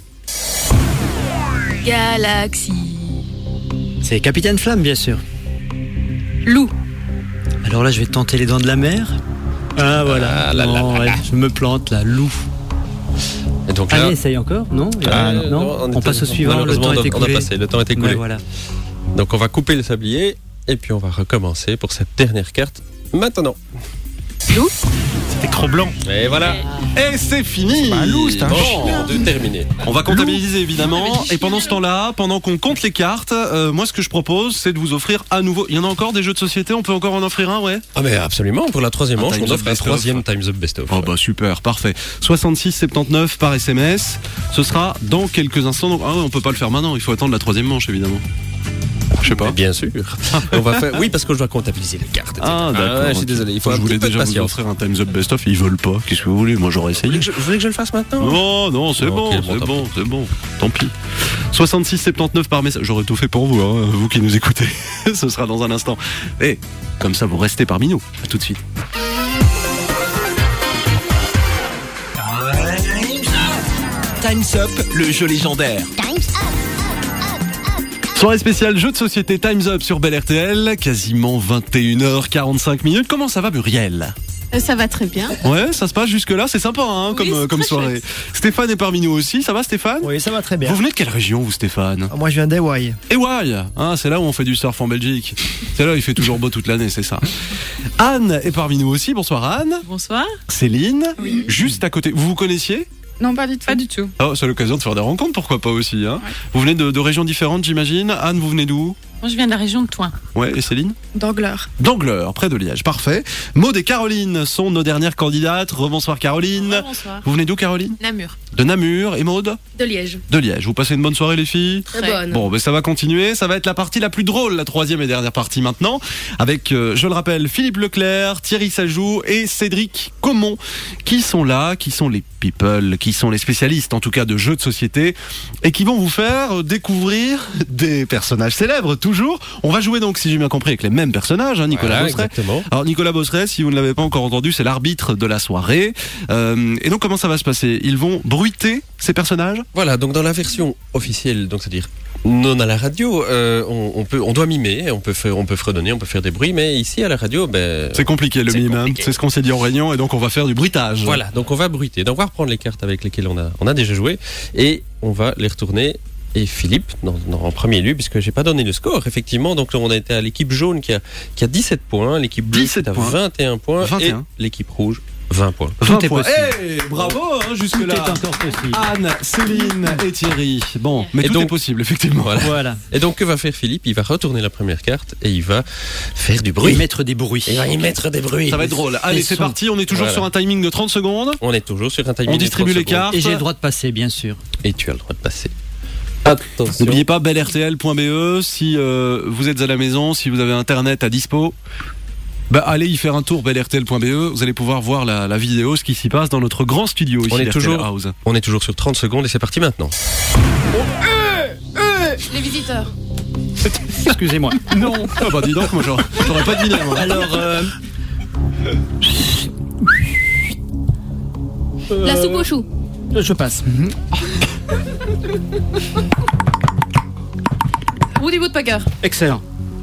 Galaxy. C'est Capitaine Flamme, bien sûr. Loup. Alors là, je vais tenter les dents de la mer. Ah voilà, ah, là, non, là, là, ouais, là. Je me plante là, loup. Et donc là, allez, essaye encore, non, ah, non, non on, on était, passe au suivant, le temps est écoulé. On a passé, le temps est écoulé. Ouais, voilà. Donc on va couper le sablier et puis on va recommencer pour cette dernière carte maintenant. Loup. C'était trop blanc. Et voilà. Et c'est fini. Bah, loup, c'est un bon, chien. de terminer. On va comptabiliser évidemment. Et pendant ce temps-là, pendant qu'on compte les cartes, euh, moi ce que je propose, c'est de vous offrir à nouveau. Il y en a encore des jeux de société. On peut encore en offrir un, ouais. Ah mais absolument. Pour la troisième manche, on offre un troisième Time's Up Best of. Oh bah super, parfait. soixante-six soixante-dix-neuf par S M S. Ce sera dans quelques instants. Donc, ah ouais, on peut pas le faire maintenant. Il faut attendre la troisième manche évidemment. Je sais pas. Mais bien sûr. On va faire. Oui, parce que je dois comptabiliser les cartes. Ah d'accord. Ah, ouais, je suis désolé. Il faut je un voulais petit peu déjà de vous offrir un Time's Up Best of. Ils veulent pas. Qu'est-ce que vous voulez? Moi j'aurais essayé. Je voulais que je le fasse maintenant. Non, non, c'est bon, okay, c'est bon, bon, c'est bon. Tant pis. soixante-six soixante-dix-neuf par message. J'aurais tout fait pour vous, hein, vous qui nous écoutez. Ce sera dans un instant. Et comme ça, vous restez parmi nous. À tout de suite. Time's Up, le jeu légendaire. Time's Up. Soirée spéciale jeu de société Time's Up sur Bel R T L, quasiment vingt et une heures quarante-cinq minutes. Comment ça va, Muriel? Ça va très bien. Ouais, ça se passe jusque-là, c'est sympa hein, Oui, comme, c'est comme très soirée. chouette. Stéphane est parmi nous aussi, ça va Stéphane? Oui, ça va très bien. Vous venez de quelle région vous Stéphane? Moi je viens d'Hawaï. Hawaï, hein, c'est là où on fait du surf en Belgique. C'est là où il fait toujours beau toute l'année, c'est ça. Anne est parmi nous aussi, bonsoir Anne. Bonsoir. Céline, juste à côté. Vous vous connaissiez? Non, pas du tout. Pas du tout. Oh, c'est l'occasion de faire des rencontres, pourquoi pas aussi. Hein. Vous venez de, de régions différentes, j'imagine. Anne, vous venez d'où? Moi, je viens de la région de Thoin. Ouais, et Céline? D'Angleur. D'Angleur, près de Liège, parfait. Maud et Caroline sont nos dernières candidates. Rebonsoir Caroline. Bonsoir. Vous venez d'où Caroline? Namur. De Namur. Et Maud? De Liège. De Liège. Vous passez une bonne soirée les filles? Très bonne. Bon, ben ça va continuer. Ça va être la partie la plus drôle, la troisième et dernière partie maintenant, avec, euh, je le rappelle, Philippe Leclerc, Thierry Sajou et Cédric Comon, qui sont là, qui sont les people, qui sont les spécialistes en tout cas de jeux de société, et qui vont vous faire découvrir des personnages célèbres toujours. On va jouer donc, si j'ai bien compris, avec les mêmes personnages, hein, Nicolas Voilà, Bosseret. exactement. Alors Nicolas Bosseret, si vous ne l'avez pas encore entendu, c'est l'arbitre de la soirée. Euh, et donc comment ça va se passer? Ils vont bruiter ces personnages? Voilà, donc dans la version officielle, donc c'est-à-dire non à la radio, euh, on, on peut, on doit mimer, on peut faire, on peut fredonner, on peut faire des bruits, mais ici à la radio, ben c'est compliqué le c'est mime, hein. compliqué. C'est ce qu'on s'est dit en réunion, et donc on va faire du bruitage. Voilà, donc on va bruiter. Donc on va reprendre les cartes avec lesquelles on a, on a déjà joué, et on va les retourner. Et Philippe, non, non, en premier lieu, puisque j'ai pas donné le score, effectivement, donc on a été à l'équipe jaune qui a, qui a dix-sept points, l'équipe bleue qui a vingt et un points, vingt et un. et l'équipe rouge, vingt points. vingt Tout est points. possible. Hey, bravo, hein, jusque Tout là. est encore possible. Anne, Céline et Thierry. Bon, mais Et tout donc- est possible, effectivement. Voilà. Voilà. Et donc que va faire Philippe? Il va retourner la première carte et il va faire du Et bruit. mettre des bruits. Il va y mettre des bruits. Ça va être drôle. Allez, Des c'est sons. parti. On est toujours Voilà. sur un timing de trente secondes. On est toujours sur un timing On de distribue trente les cartes. Et j'ai le droit de passer, bien sûr. secondes. Et tu as le droit de passer. Attention. N'oubliez pas bel R T L point B E si euh, vous êtes à la maison, si vous avez internet à dispo. Bah, allez y faire un tour bel R T L point B E, vous allez pouvoir voir la, la vidéo, ce qui s'y passe dans notre grand studio ici On est d'R T L toujours- House. On est toujours sur trente secondes et c'est parti maintenant. Les visiteurs. Excusez-moi. Non. Ah bah dis donc, moi j'aurais j'aurais pas deviné. Moi. Alors, euh, La soupe aux choux. je passe. Woody Woodpecker. Excellent.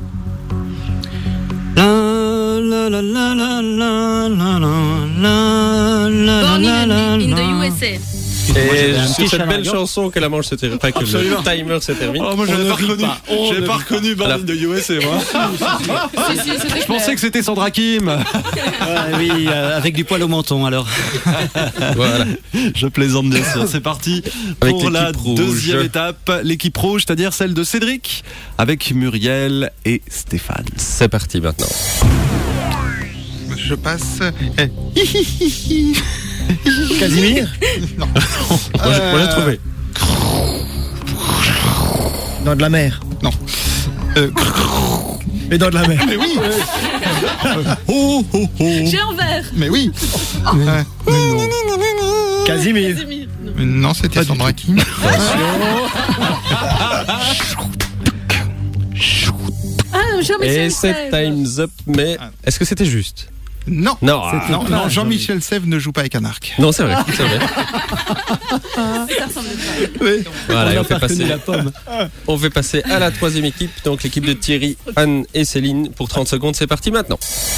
La, la, la, la, la, la, la, la, la, Born la, la, in, in la. the U S A. Excusez-moi, j'avais Et un sur petit cette chat belle dans la gorge. chanson que la manche se termine, pas que le Absolument. timer se termine. Oh, moi On j'avais ne pas rit reconnu, pas, on j'avais ne pas rit reconnu Born in the U S A moi. Si, si, c'était Je pensais que c'était Sandra Kim. Ah oui, euh, avec du poil au menton alors. Voilà. Je plaisante bien sûr. C'est parti Avec pour la l'équipe rouge. deuxième étape, l'équipe rouge, c'est-à-dire celle de Cédric avec Muriel et Stéphane. C'est parti maintenant. Je passe. Eh. Casimir Non. Moi, j'ai- moi, j'ai trouvé. Dans de la mer. Non. Euh, Et dans de la mer. mais oui. Oh, oh, oh. J'ai un verre. Mais oui. Euh, mais non. Casimir. Casimir. Non. Mais non, c'était Sandra Kim. Ah, Jean-Michel Et c'est Sèvres. time's up, mais est-ce que c'était juste? Non. Non. Non, non, Jean-Michel Sèvres ne joue pas avec un arc. Non, c'est vrai, c'est vrai. Ça ressemble pas. Voilà, On et a on fait pas reconnu passer la pomme. On fait passer à la troisième équipe, donc l'équipe de Thierry, Anne et Céline pour trente secondes. C'est parti maintenant.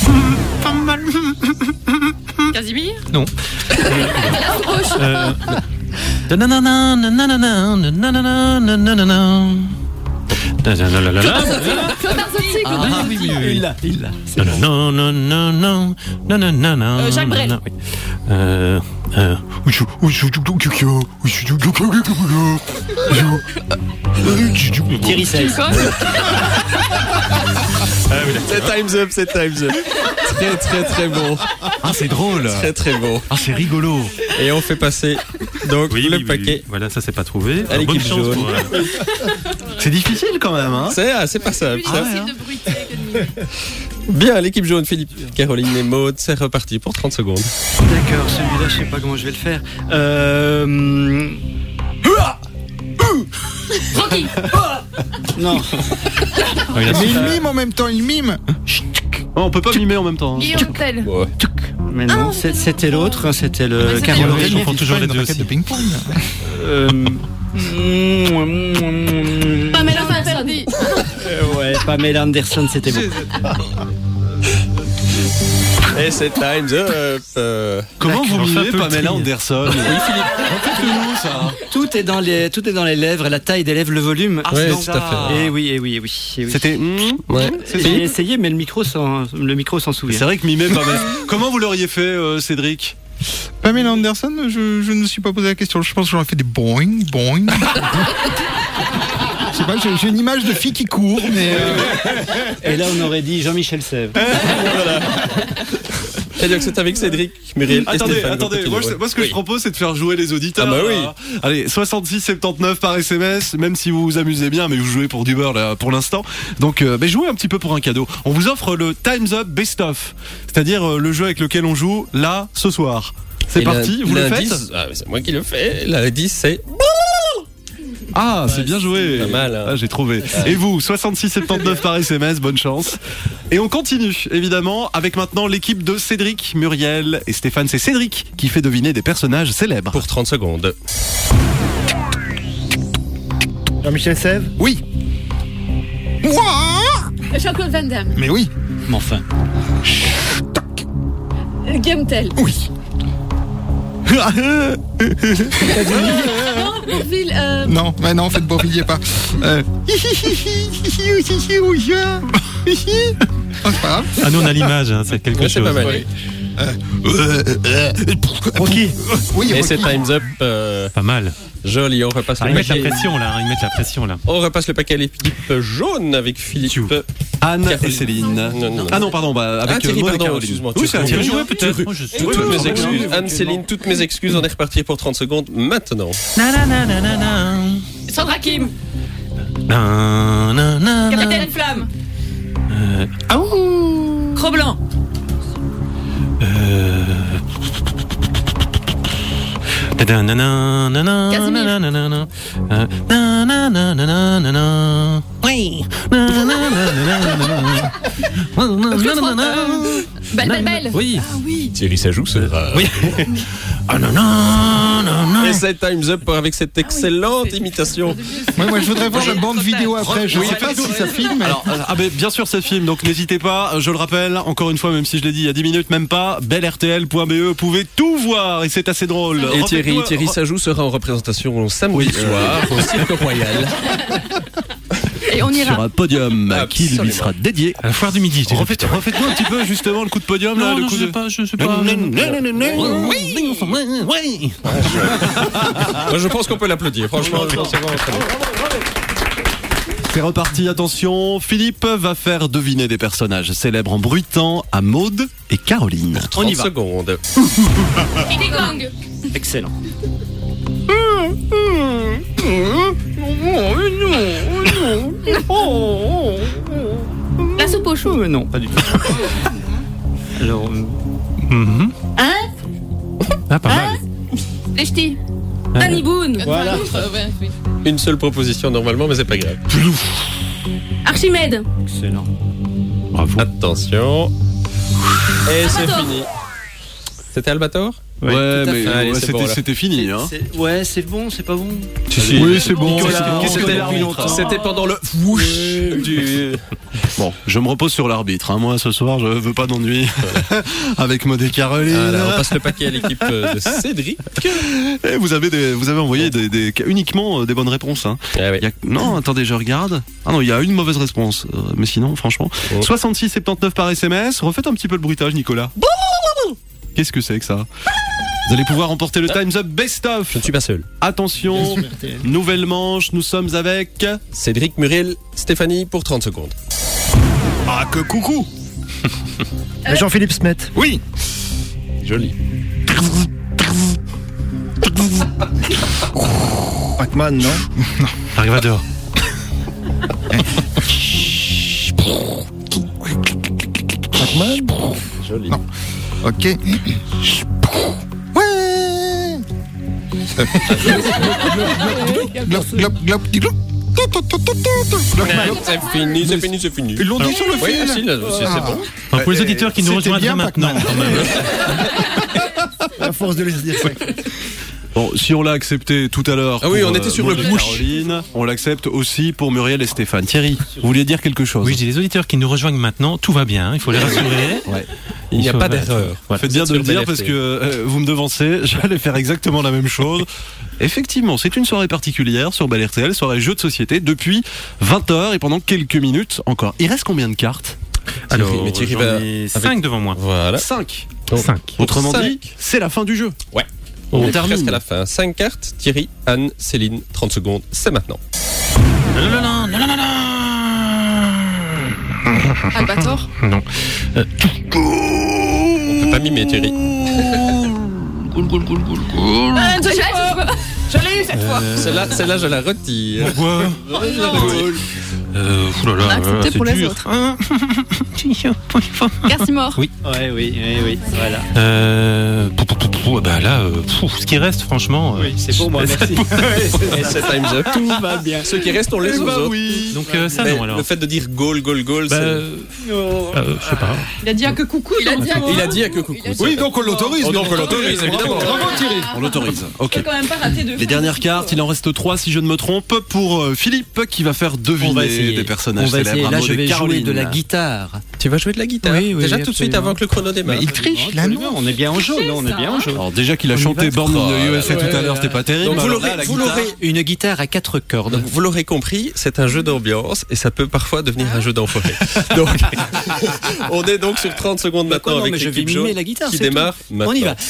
Casimir. Non. La soupe aux choux. Euh, nanana, nanana, nanana, nanana. Nanana. Claude Arzotzi. Claude Ah Arzotzi. oui, oui, oui. Il l'a, il l'a. Non, non, non, non, non, non, non, non. Euh, Jacques Brel. Oui. Euh, euh, Thierry Sèvres. C'est time's up, c'est time's up. Très très très bon. Ah, c'est drôle. Très très bon. Ah, c'est rigolo. Et on fait passer donc Oui, le oui, oui, paquet. oui. Voilà, ça c'est pas trouvé. À Alors, bonne l'équipe chance jaune. pour, euh, C'est difficile quand même, hein. C'est ah, c'est pas simple. Plus ça. difficile de bruiter que de mimer. Bien, l'équipe jaune, Philippe, Caroline et Maud, c'est reparti pour trente secondes. D'accord, celui-là, je sais pas comment je vais le faire. Euh... Rocky. Non. Ah, il a Mais su- il mime en même temps, il mime. Oh, on peut pas mimer en même temps. hein. Guillaume Tell. Ouais. Mais non, c'est- c'était l'autre, c'était Ah, le mais Caroline. c'était Ils font toujours les deux raquette aussi. de ping-pong. Euh... Pamela Anderson. Euh, ouais, Pamela Anderson, c'était bon. Et c'est Time's Up. Euh... Comment vous Enfin, mimez peu Pamela le Anderson? Oui, Philippe. Faites-le-nous, ça. Tout est dans les, tout est dans les lèvres, la taille des lèvres, le volume. Ah, Ouais, c'est tout à ça. fait. Et oui, et oui, et oui. Et oui. C'était. mmh, Ouais. J'ai essayé, mais le micro s'en, le micro s'en souvient. C'est vrai que mimer Pamela. Comment vous l'auriez fait, euh, Cédric? Pamela Anderson, je, je ne me suis pas posé la question. Je pense que j'aurais fait des boing, boing. Je sais pas, j'ai, j'ai une image de fille qui court, mais. Euh... Et là, on aurait dit Jean-Michel Sèvres. Voilà. Et donc c'est avec Cédric, Muriel et Attendez, Stéphane. attendez, moi, je- moi, ce que Oui. je propose c'est de faire jouer les auditeurs. Ah bah oui. là. Allez, soixante-six soixante-dix par S M S, même si vous vous amusez bien, mais vous jouez pour du beurre là, pour l'instant. Donc euh, bah, jouez un petit peu pour un cadeau. On vous offre le Time's Up Best Of, c'est-à-dire euh, le jeu avec lequel on joue là ce soir. C'est Et parti, l'in- vous le l'indice- faites? Ah, mais c'est moi qui le fais. L'indice c'est... Ah, c'est bien joué. Pas mal, hein. Ah, j'ai trouvé. Et vous, soixante-six soixante-dix par S M S, bonne chance. Et on continue, évidemment, avec maintenant l'équipe de Cédric, Muriel et Stéphane. C'est Cédric qui fait deviner des personnages célèbres. Pour trente secondes. Jean-Michel Sèvres. Oui. Jean-Claude Van Damme. Mais oui. Mais enfin. Guillaume Tell. Oui. Non, Bourville. Euh... Non, mais non, faites Bourville, y est pas. Euh... Oh, c'est pas grave. Ah, nous, on a l'image, hein, c'est quelque Ouais, c'est chose. pas mal. Ouais. Rocky. Oui, Et Rocky. c'est Time's Up. euh, Pas mal. Joli, on repasse Ah, le ils mettent la paquet. pression, là. hein, Ils mettent la pression, là. On repasse le paquet à l'équipe jaune avec Philippe. Anne Caroline. et Céline. Non, non, non. Ah non, pardon, bah, avec Ah, Thierry, euh, Maud et pardon, Caroline. excuse-moi. Oui, c'est un Thierry. joué, peut-être. Tu- Moi, je- Toutes Ouais, mes ouais, excuses. ouais, Anne-Céline, toutes mes excuses. On est reparti pour trente secondes maintenant. Na, na, na, na, na, na. Sandra Kim. Na, na, na, na. Capitaine Flamme. Euh, ah, ouh. Cro-Blanc. Euh... Na, na, na, na, na, Casimir. na, na, na, na. Euh, na, na, na, na, na, na, na. Oui. Na, na, na, na, na, na, na. Na, na, na, na. Belle, belle, belle. Oui. Ah oui. Thierry Sajou sera. Oui. Ah non, non, non, non. Et c'est Time's Up avec cette excellente imitation. Ouais, moi, je voudrais voir la bande vidéo après. Je Oui, sais pas faites-nous- si ça filme. mais- Alors, euh, ah ben, bien sûr, ça filme, donc n'hésitez pas. Je le rappelle, encore une fois, même si je l'ai dit il y a dix minutes, même pas, bel R T L point B E, vous pouvez tout voir et c'est assez drôle. Et Thierry, Refaites-nous- Thierry Sajou sera en représentation samedi soir au Cirque Royal. Et on sur ira. un podium Absolument. qui lui sera dédié. À la foire du midi. je dirais. Refaites- Refaites-nous un petit peu justement le coup de podium là, Non, le non, coup je de. sais pas, je sais pas. Oui, oui. Moi, je pense qu'on peut l'applaudir. Franchement, c'est vraiment très bien. C'est reparti, attention. Philippe va faire deviner des personnages célèbres en bruitant à Maud et Caroline. On y va. secondes. Ding Dong. Excellent. La soupe au chou. Euh, non, pas du tout. Alors, euh, Mhm. Hein? Ah, pas mal. Les ch'tis. Ah, Danny Boone. Voilà. Euh, ouais, oui. Une seule proposition normalement, mais c'est pas grave. Archimède. excellent. Bravo. Attention. Et c'est Albator. fini. C'était Albator? Ouais, tout à mais fait. ouais, Allez, c'est c'était bon, là. c'était fini. Hein. C'est- Ouais, c'est bon, c'est pas bon. Oui, c'est bon. Nicolas, c'est bon. qu'est-ce que C'était l'arbitre c'était pendant le whoosh du. Bon, je me repose sur l'arbitre. Hein. Moi, ce soir, je veux pas d'ennui avec Maud et Caroline. Voilà, on passe le paquet à l'équipe euh, de Cédric. Et vous avez des, vous avez envoyé des, des- uniquement euh, des bonnes réponses. Hein. Ah ouais. Il y a- non, attendez, je regarde. Ah non, il y a une mauvaise réponse. Euh, mais sinon, franchement, Oh. soixante-six soixante-dix par S M S. Refaites un petit peu le bruitage, Nicolas. Qu'est-ce que c'est que ça? Vous allez pouvoir remporter le Time's Up Best Of. Je ne suis pas seul. Attention, nouvelle manche. Nous sommes avec. Cédric, Muriel, Stéphanie pour trente secondes. Ah, que coucou. Jean-Philippe Smet. Oui. Joli. Pac-Man, non? Arrivador. Pac-Man? Joli. Non. Ok. Ouais. Glop, glop, glop, glop. C'est fini, c'est fini, c'est fini. Ils l'ont dit sur le Oui, fil. si, là, c'est c'est bon. Alors, pour les auditeurs qui nous C'était rejoindraient bien, maintenant, Pac-Man. quand même. À force de les dire ça. Bon, si on l'a accepté tout à l'heure. Ah oui, pour, on était sur le Maud et Caroline, on l'accepte aussi pour Muriel et Stéphane. Thierry, vous vouliez dire quelque chose? Oui, j'ai des auditeurs qui nous rejoignent maintenant. Tout va bien, il faut les rassurer. Ouais. Il n'y a faut- pas d'erreur. Voilà. Faites bien de Sur le dire B L R T. parce que euh, vous me devancez, j'allais faire exactement la même chose. Effectivement, c'est une soirée particulière sur B L R T L, soirée jeux de société depuis vingt heures et pendant quelques minutes encore. Il reste combien de cartes? Alors, mais Thierry j'en va ai avec- cinq devant moi. Voilà. cinq. cinq. Autrement Cinq. dit, c'est la fin du jeu. Ouais. On On, est termine. presque à la fin. cinq cartes. Thierry, Anne, Céline, trente secondes. C'est maintenant. Non, non, non, non, non, non, non. Albator. Non. Euh, On peut pas mimer, Thierry. Ah, je l'ai je l'ai eu cette fois. Celle-là, celle-là, je la retire. Pourquoi Je la retire. euh, oh là là, On a accepté c'est pour les dur. autres. Hein Garcimore. Oui. Ouais, oui, oui, oui, voilà. Euh, pou, pou, pou, pou, bah là, euh, pouf, ce qui reste, franchement. Oui, c'est pour moi, merci. Et c'est Time's Up. Tout va bien. Ceux qui restent, on les aux autres. Donc euh, ça Mais non alors. le fait de dire goal, goal, goal, Bah, c'est... euh, euh, je sais pas. Il a dit à que coucou. Il a dit à Il a dit à que coucou. Oui, donc on l'autorise. Oh, donc on l'autorise, évidemment. Bravo Thierry. On l'autorise. Ok. quand même pas raté de Les dernières cartes, il en reste trois si je ne me trompe, pour euh, Philippe qui va faire On va deviner essayer. des personnages On va célèbres. essayer. à Là, Maud je et vais jouer Caroline. de la guitare. Tu vas jouer de la guitare. Oui, oui, Déjà tout de suite absolument. avant que le chrono démarre. Il triche, là, non. On est bien au jaune, on est bien au jaune. Alors déjà qu'il a On y chanté va. Born in the U S A Ouais, tout à l'heure, c'était pas terrible. Donc vous Alors l'aurez, là, la vous guitare- l'aurez, Une guitare à quatre cordes. vous l'aurez compris, c'est un jeu d'ambiance et ça peut parfois devenir un jeu d'enfoiré. Donc, on est donc sur trente secondes maintenant non, avec mais je vais l'équipe mimer jaune la guitare, qui c'est démarre maintenant. On y va.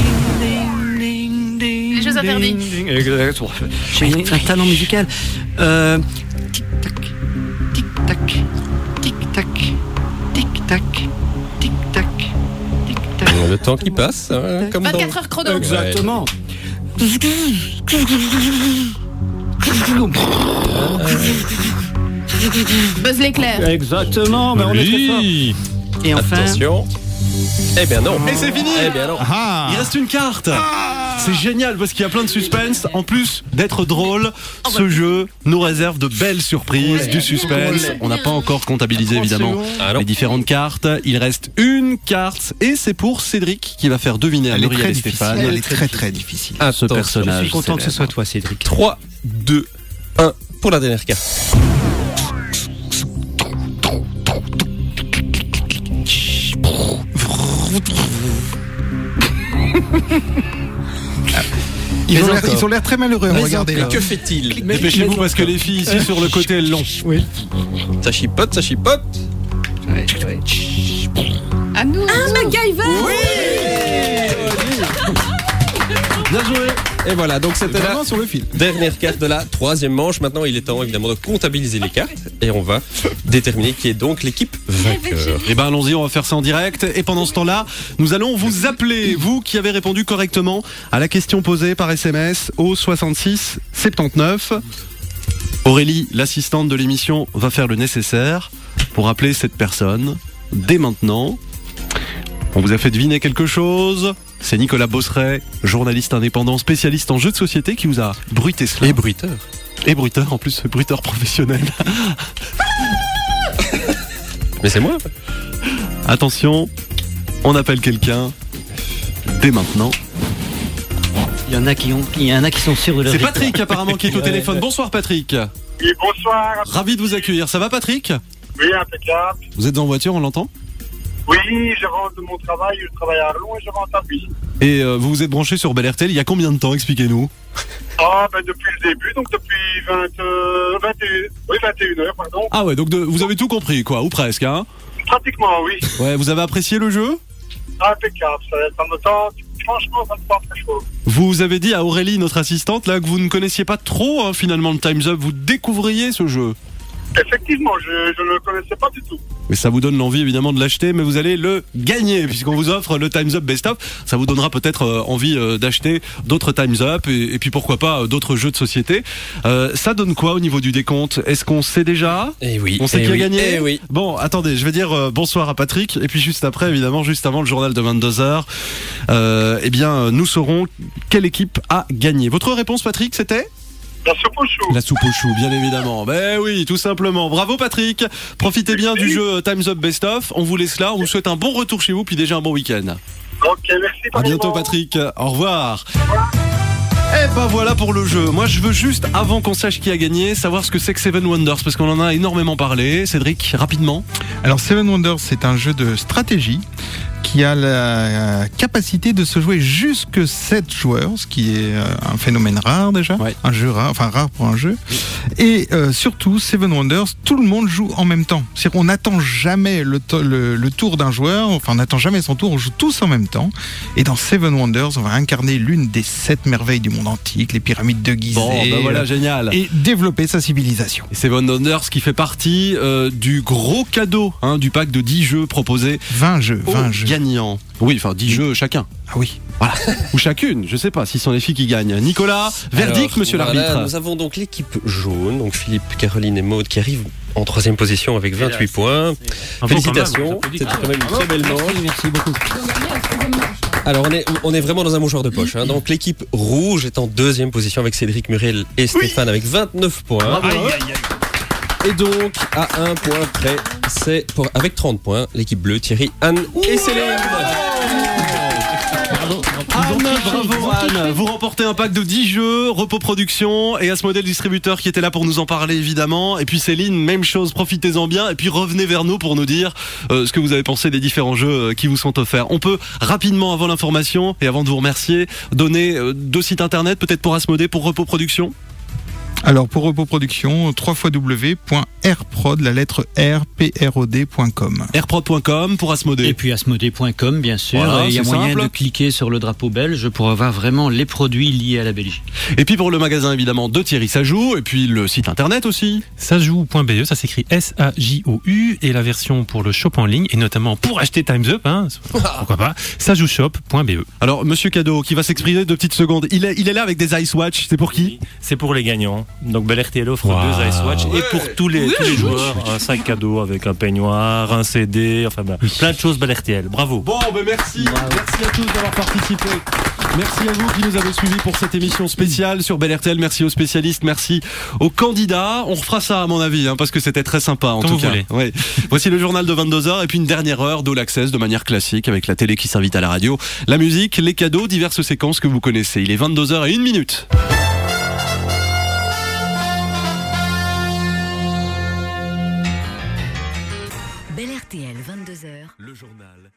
Les jeux interdits. Exactement. J'ai un talent musical. Euh, tic-tac, tic-tac, tic-tac, tic-tac, tic-tac. Le temps qui passe, hein, comme dans... vingt-quatre heures chrono. Exactement. Buzz l'éclair. Exactement, mais on est très fort. Oui. Et enfin, Attention. Eh bien non. Et c'est fini. Eh bien non. Ah. Il reste une carte. C'est génial parce qu'il y a plein de suspense. En plus d'être drôle, ce jeu nous réserve de belles surprises, du suspense. On n'a pas encore comptabilisé évidemment Ah non. les différentes cartes. Il reste une carte et c'est pour Cédric qui va faire deviner à Elle est Muriel très et difficile. Stéphane Elle est très très difficile. ce Attention. personnage. je suis content que ce célèbre. soit toi, Cédric. trois, deux, un pour la dernière carte. Ils ont Mais l'air- encore. ils ont l'air très malheureux. Mais Regardez mais là. que fait-il? Dépêchez-vous parce que les filles ici sur le côté elles l'ont. Ça chipote, ça chipote. À nous. Ah, MacGyver. Bien joué. Et voilà, donc c'était la Vraiment sur le fil. dernière carte de la troisième manche. Maintenant, il est temps évidemment de comptabiliser les cartes et on va déterminer qui est donc l'équipe vainqueur. Eh ben allons-y, on va faire ça en direct. Et pendant ce temps-là, nous allons vous appeler, vous qui avez répondu correctement à la question posée par S M S au soixante-six soixante-dix-neuf. Aurélie, l'assistante de l'émission, va faire le nécessaire pour appeler cette personne dès maintenant. On vous a fait deviner quelque chose. C'est Nicolas Bosseret, journaliste indépendant, spécialiste en jeux de société, qui vous a bruité cela. Et bruiteur. Et bruiteur, en plus, bruiteur professionnel. Mais c'est moi. Attention, on appelle quelqu'un dès maintenant. Il y en a qui ont, il y en a qui sont sûrs de leur C'est victoire. Patrick apparemment qui est au téléphone. Bonsoir Patrick. Oui, bonsoir. Ravi de vous accueillir. Ça va Patrick? Oui, impeccable. Vous êtes en voiture, on l'entend? Oui, je rentre de mon travail, je travaille à Arlon et je rentre à Buis. Et euh, vous vous êtes branché sur B L R T L il y a combien de temps? Expliquez-nous. Ah, ben depuis le début, donc depuis vingt, euh, vingt et un, oui, vingt et une heures, pardon. Ah ouais, donc de- vous avez tout compris quoi, ou presque hein? Pratiquement, oui. Ouais, vous avez apprécié le jeu? Impeccable, ça, ça me tente. Franchement, ça me tente très chaud. Vous avez dit à Aurélie, notre assistante, là que vous ne connaissiez pas trop hein, finalement le Time's Up, vous découvriez ce jeu. Effectivement, je, je ne le connaissais pas du tout. Mais ça vous donne l'envie évidemment de l'acheter, mais vous allez le gagner puisqu'on vous offre le Time's Up Best of. Ça vous donnera peut-être euh, envie euh, d'acheter d'autres Time's Up et, et puis pourquoi pas euh, d'autres jeux de société. Euh, ça donne quoi au niveau du décompte? Est-ce qu'on sait déjà? Eh oui. On sait eh qui a oui, gagné? eh oui. Bon, attendez, je vais dire euh, bonsoir à Patrick et puis juste après, évidemment, juste avant le journal de vingt-deux heures, euh, eh bien, euh, nous saurons quelle équipe a gagné. Votre réponse, Patrick, c'était? La soupe au chou. La soupe au chou, bien évidemment. Ben oui, tout simplement. Bravo Patrick. Profitez bien du jeu Time's Up Best Of. On vous laisse là. On vous souhaite un bon retour chez vous, puis déjà un bon week-end. Ok, merci. À bientôt Patrick. Au revoir. Eh ben voilà pour le jeu. Moi je veux juste, avant qu'on sache qui a gagné, savoir ce que c'est que Seven Wonders, parce qu'on en a énormément parlé. Cédric, rapidement. Alors Seven Wonders, c'est un jeu de stratégie qui a la capacité de se jouer jusque sept joueurs, ce qui est un phénomène rare déjà, ouais. un jeu rare, enfin rare pour un jeu. Et euh, surtout, Seven Wonders, tout le monde joue en même temps. C'est-à-dire qu'on n'attend jamais le, to- le, le tour d'un joueur, enfin on n'attend jamais son tour, on joue tous en même temps. Et dans Seven Wonders, on va incarner l'une des sept merveilles du monde antique, les pyramides de Gizeh. Bon, ben voilà, génial. Et développer sa civilisation. Et Seven Wonders qui fait partie euh, du gros cadeau hein, du pack de dix jeux proposés. vingt jeux, vingt jeux. Gagnants. Oui, enfin dix jeux chacun. Ah oui. Voilà. Ou chacune, je sais pas si ce sont les filles qui gagnent. Nicolas, verdict, Alors, monsieur voilà, l'arbitre. Nous avons donc l'équipe jaune, donc Philippe, Caroline et Maude qui arrivent en troisième position avec vingt-huit points. Bravo, Félicitations, quand même, c'était quand même une très belle manche. Merci beaucoup. Alors on est, on est vraiment dans un mouchoir de poche. Hein. Donc l'équipe rouge est en deuxième position avec Cédric Muriel et Stéphane oui. avec vingt-neuf points. Aïe, aïe, aïe. Et donc à un point près, c'est pour, avec trente points, l'équipe bleue, Thierry, Anne et Céline. Anne, bravo Anne, vous remportez un pack de dix jeux, Repos Production et Asmodel Distributeur qui était là pour nous en parler évidemment. Et puis Céline, même chose, profitez-en bien et puis revenez vers nous pour nous dire euh, ce que vous avez pensé des différents jeux euh, qui vous sont offerts. On peut rapidement, avant l'information et avant de vous remercier, donner euh, deux sites internet, peut-être pour Asmodel, pour Repos Production. Alors pour Repos Production, w w w point r prod, la lettre R, P R O D point com. r prod point com pour Asmodée. Et puis asmodée point com, bien sûr. Voilà, il y a moyen simple. de cliquer sur le drapeau belge pour avoir vraiment les produits liés à la Belgique. Et puis pour le magasin évidemment de Thierry Sajou, et puis le site internet aussi. sajou point b e, ça s'écrit S A J O U, et la version pour le shop en ligne, et notamment pour acheter Time's Up, hein, pourquoi pas, sajou shop point b e. Alors monsieur Cadeau, qui va s'exprimer deux petites secondes, il est, il est là avec des Ice Watch, c'est pour qui? C'est pour les gagnants. Donc Bel R T L offre wow. deux Ice Watch ouais. et pour tous les, ouais, tous les joueurs un sac cadeau avec un peignoir, un C D, enfin ben, plein de choses Bel R T L. Bravo. Bon ben merci, Bravo. merci à tous d'avoir participé. Merci à vous qui nous avez suivis pour cette émission spéciale sur Bel R T L. Merci aux spécialistes, merci aux candidats. On refera ça à mon avis hein, parce que c'était très sympa en Quand tout vous cas. Voulez. Ouais. Voici le journal de vingt-deux heures et puis une dernière heure d'All Access de manière classique avec la télé qui s'invite à la radio, la musique, les cadeaux, diverses séquences que vous connaissez. Il est vingt-deux heures et une minute. Bel R T L, vingt-deux heures. Le journal.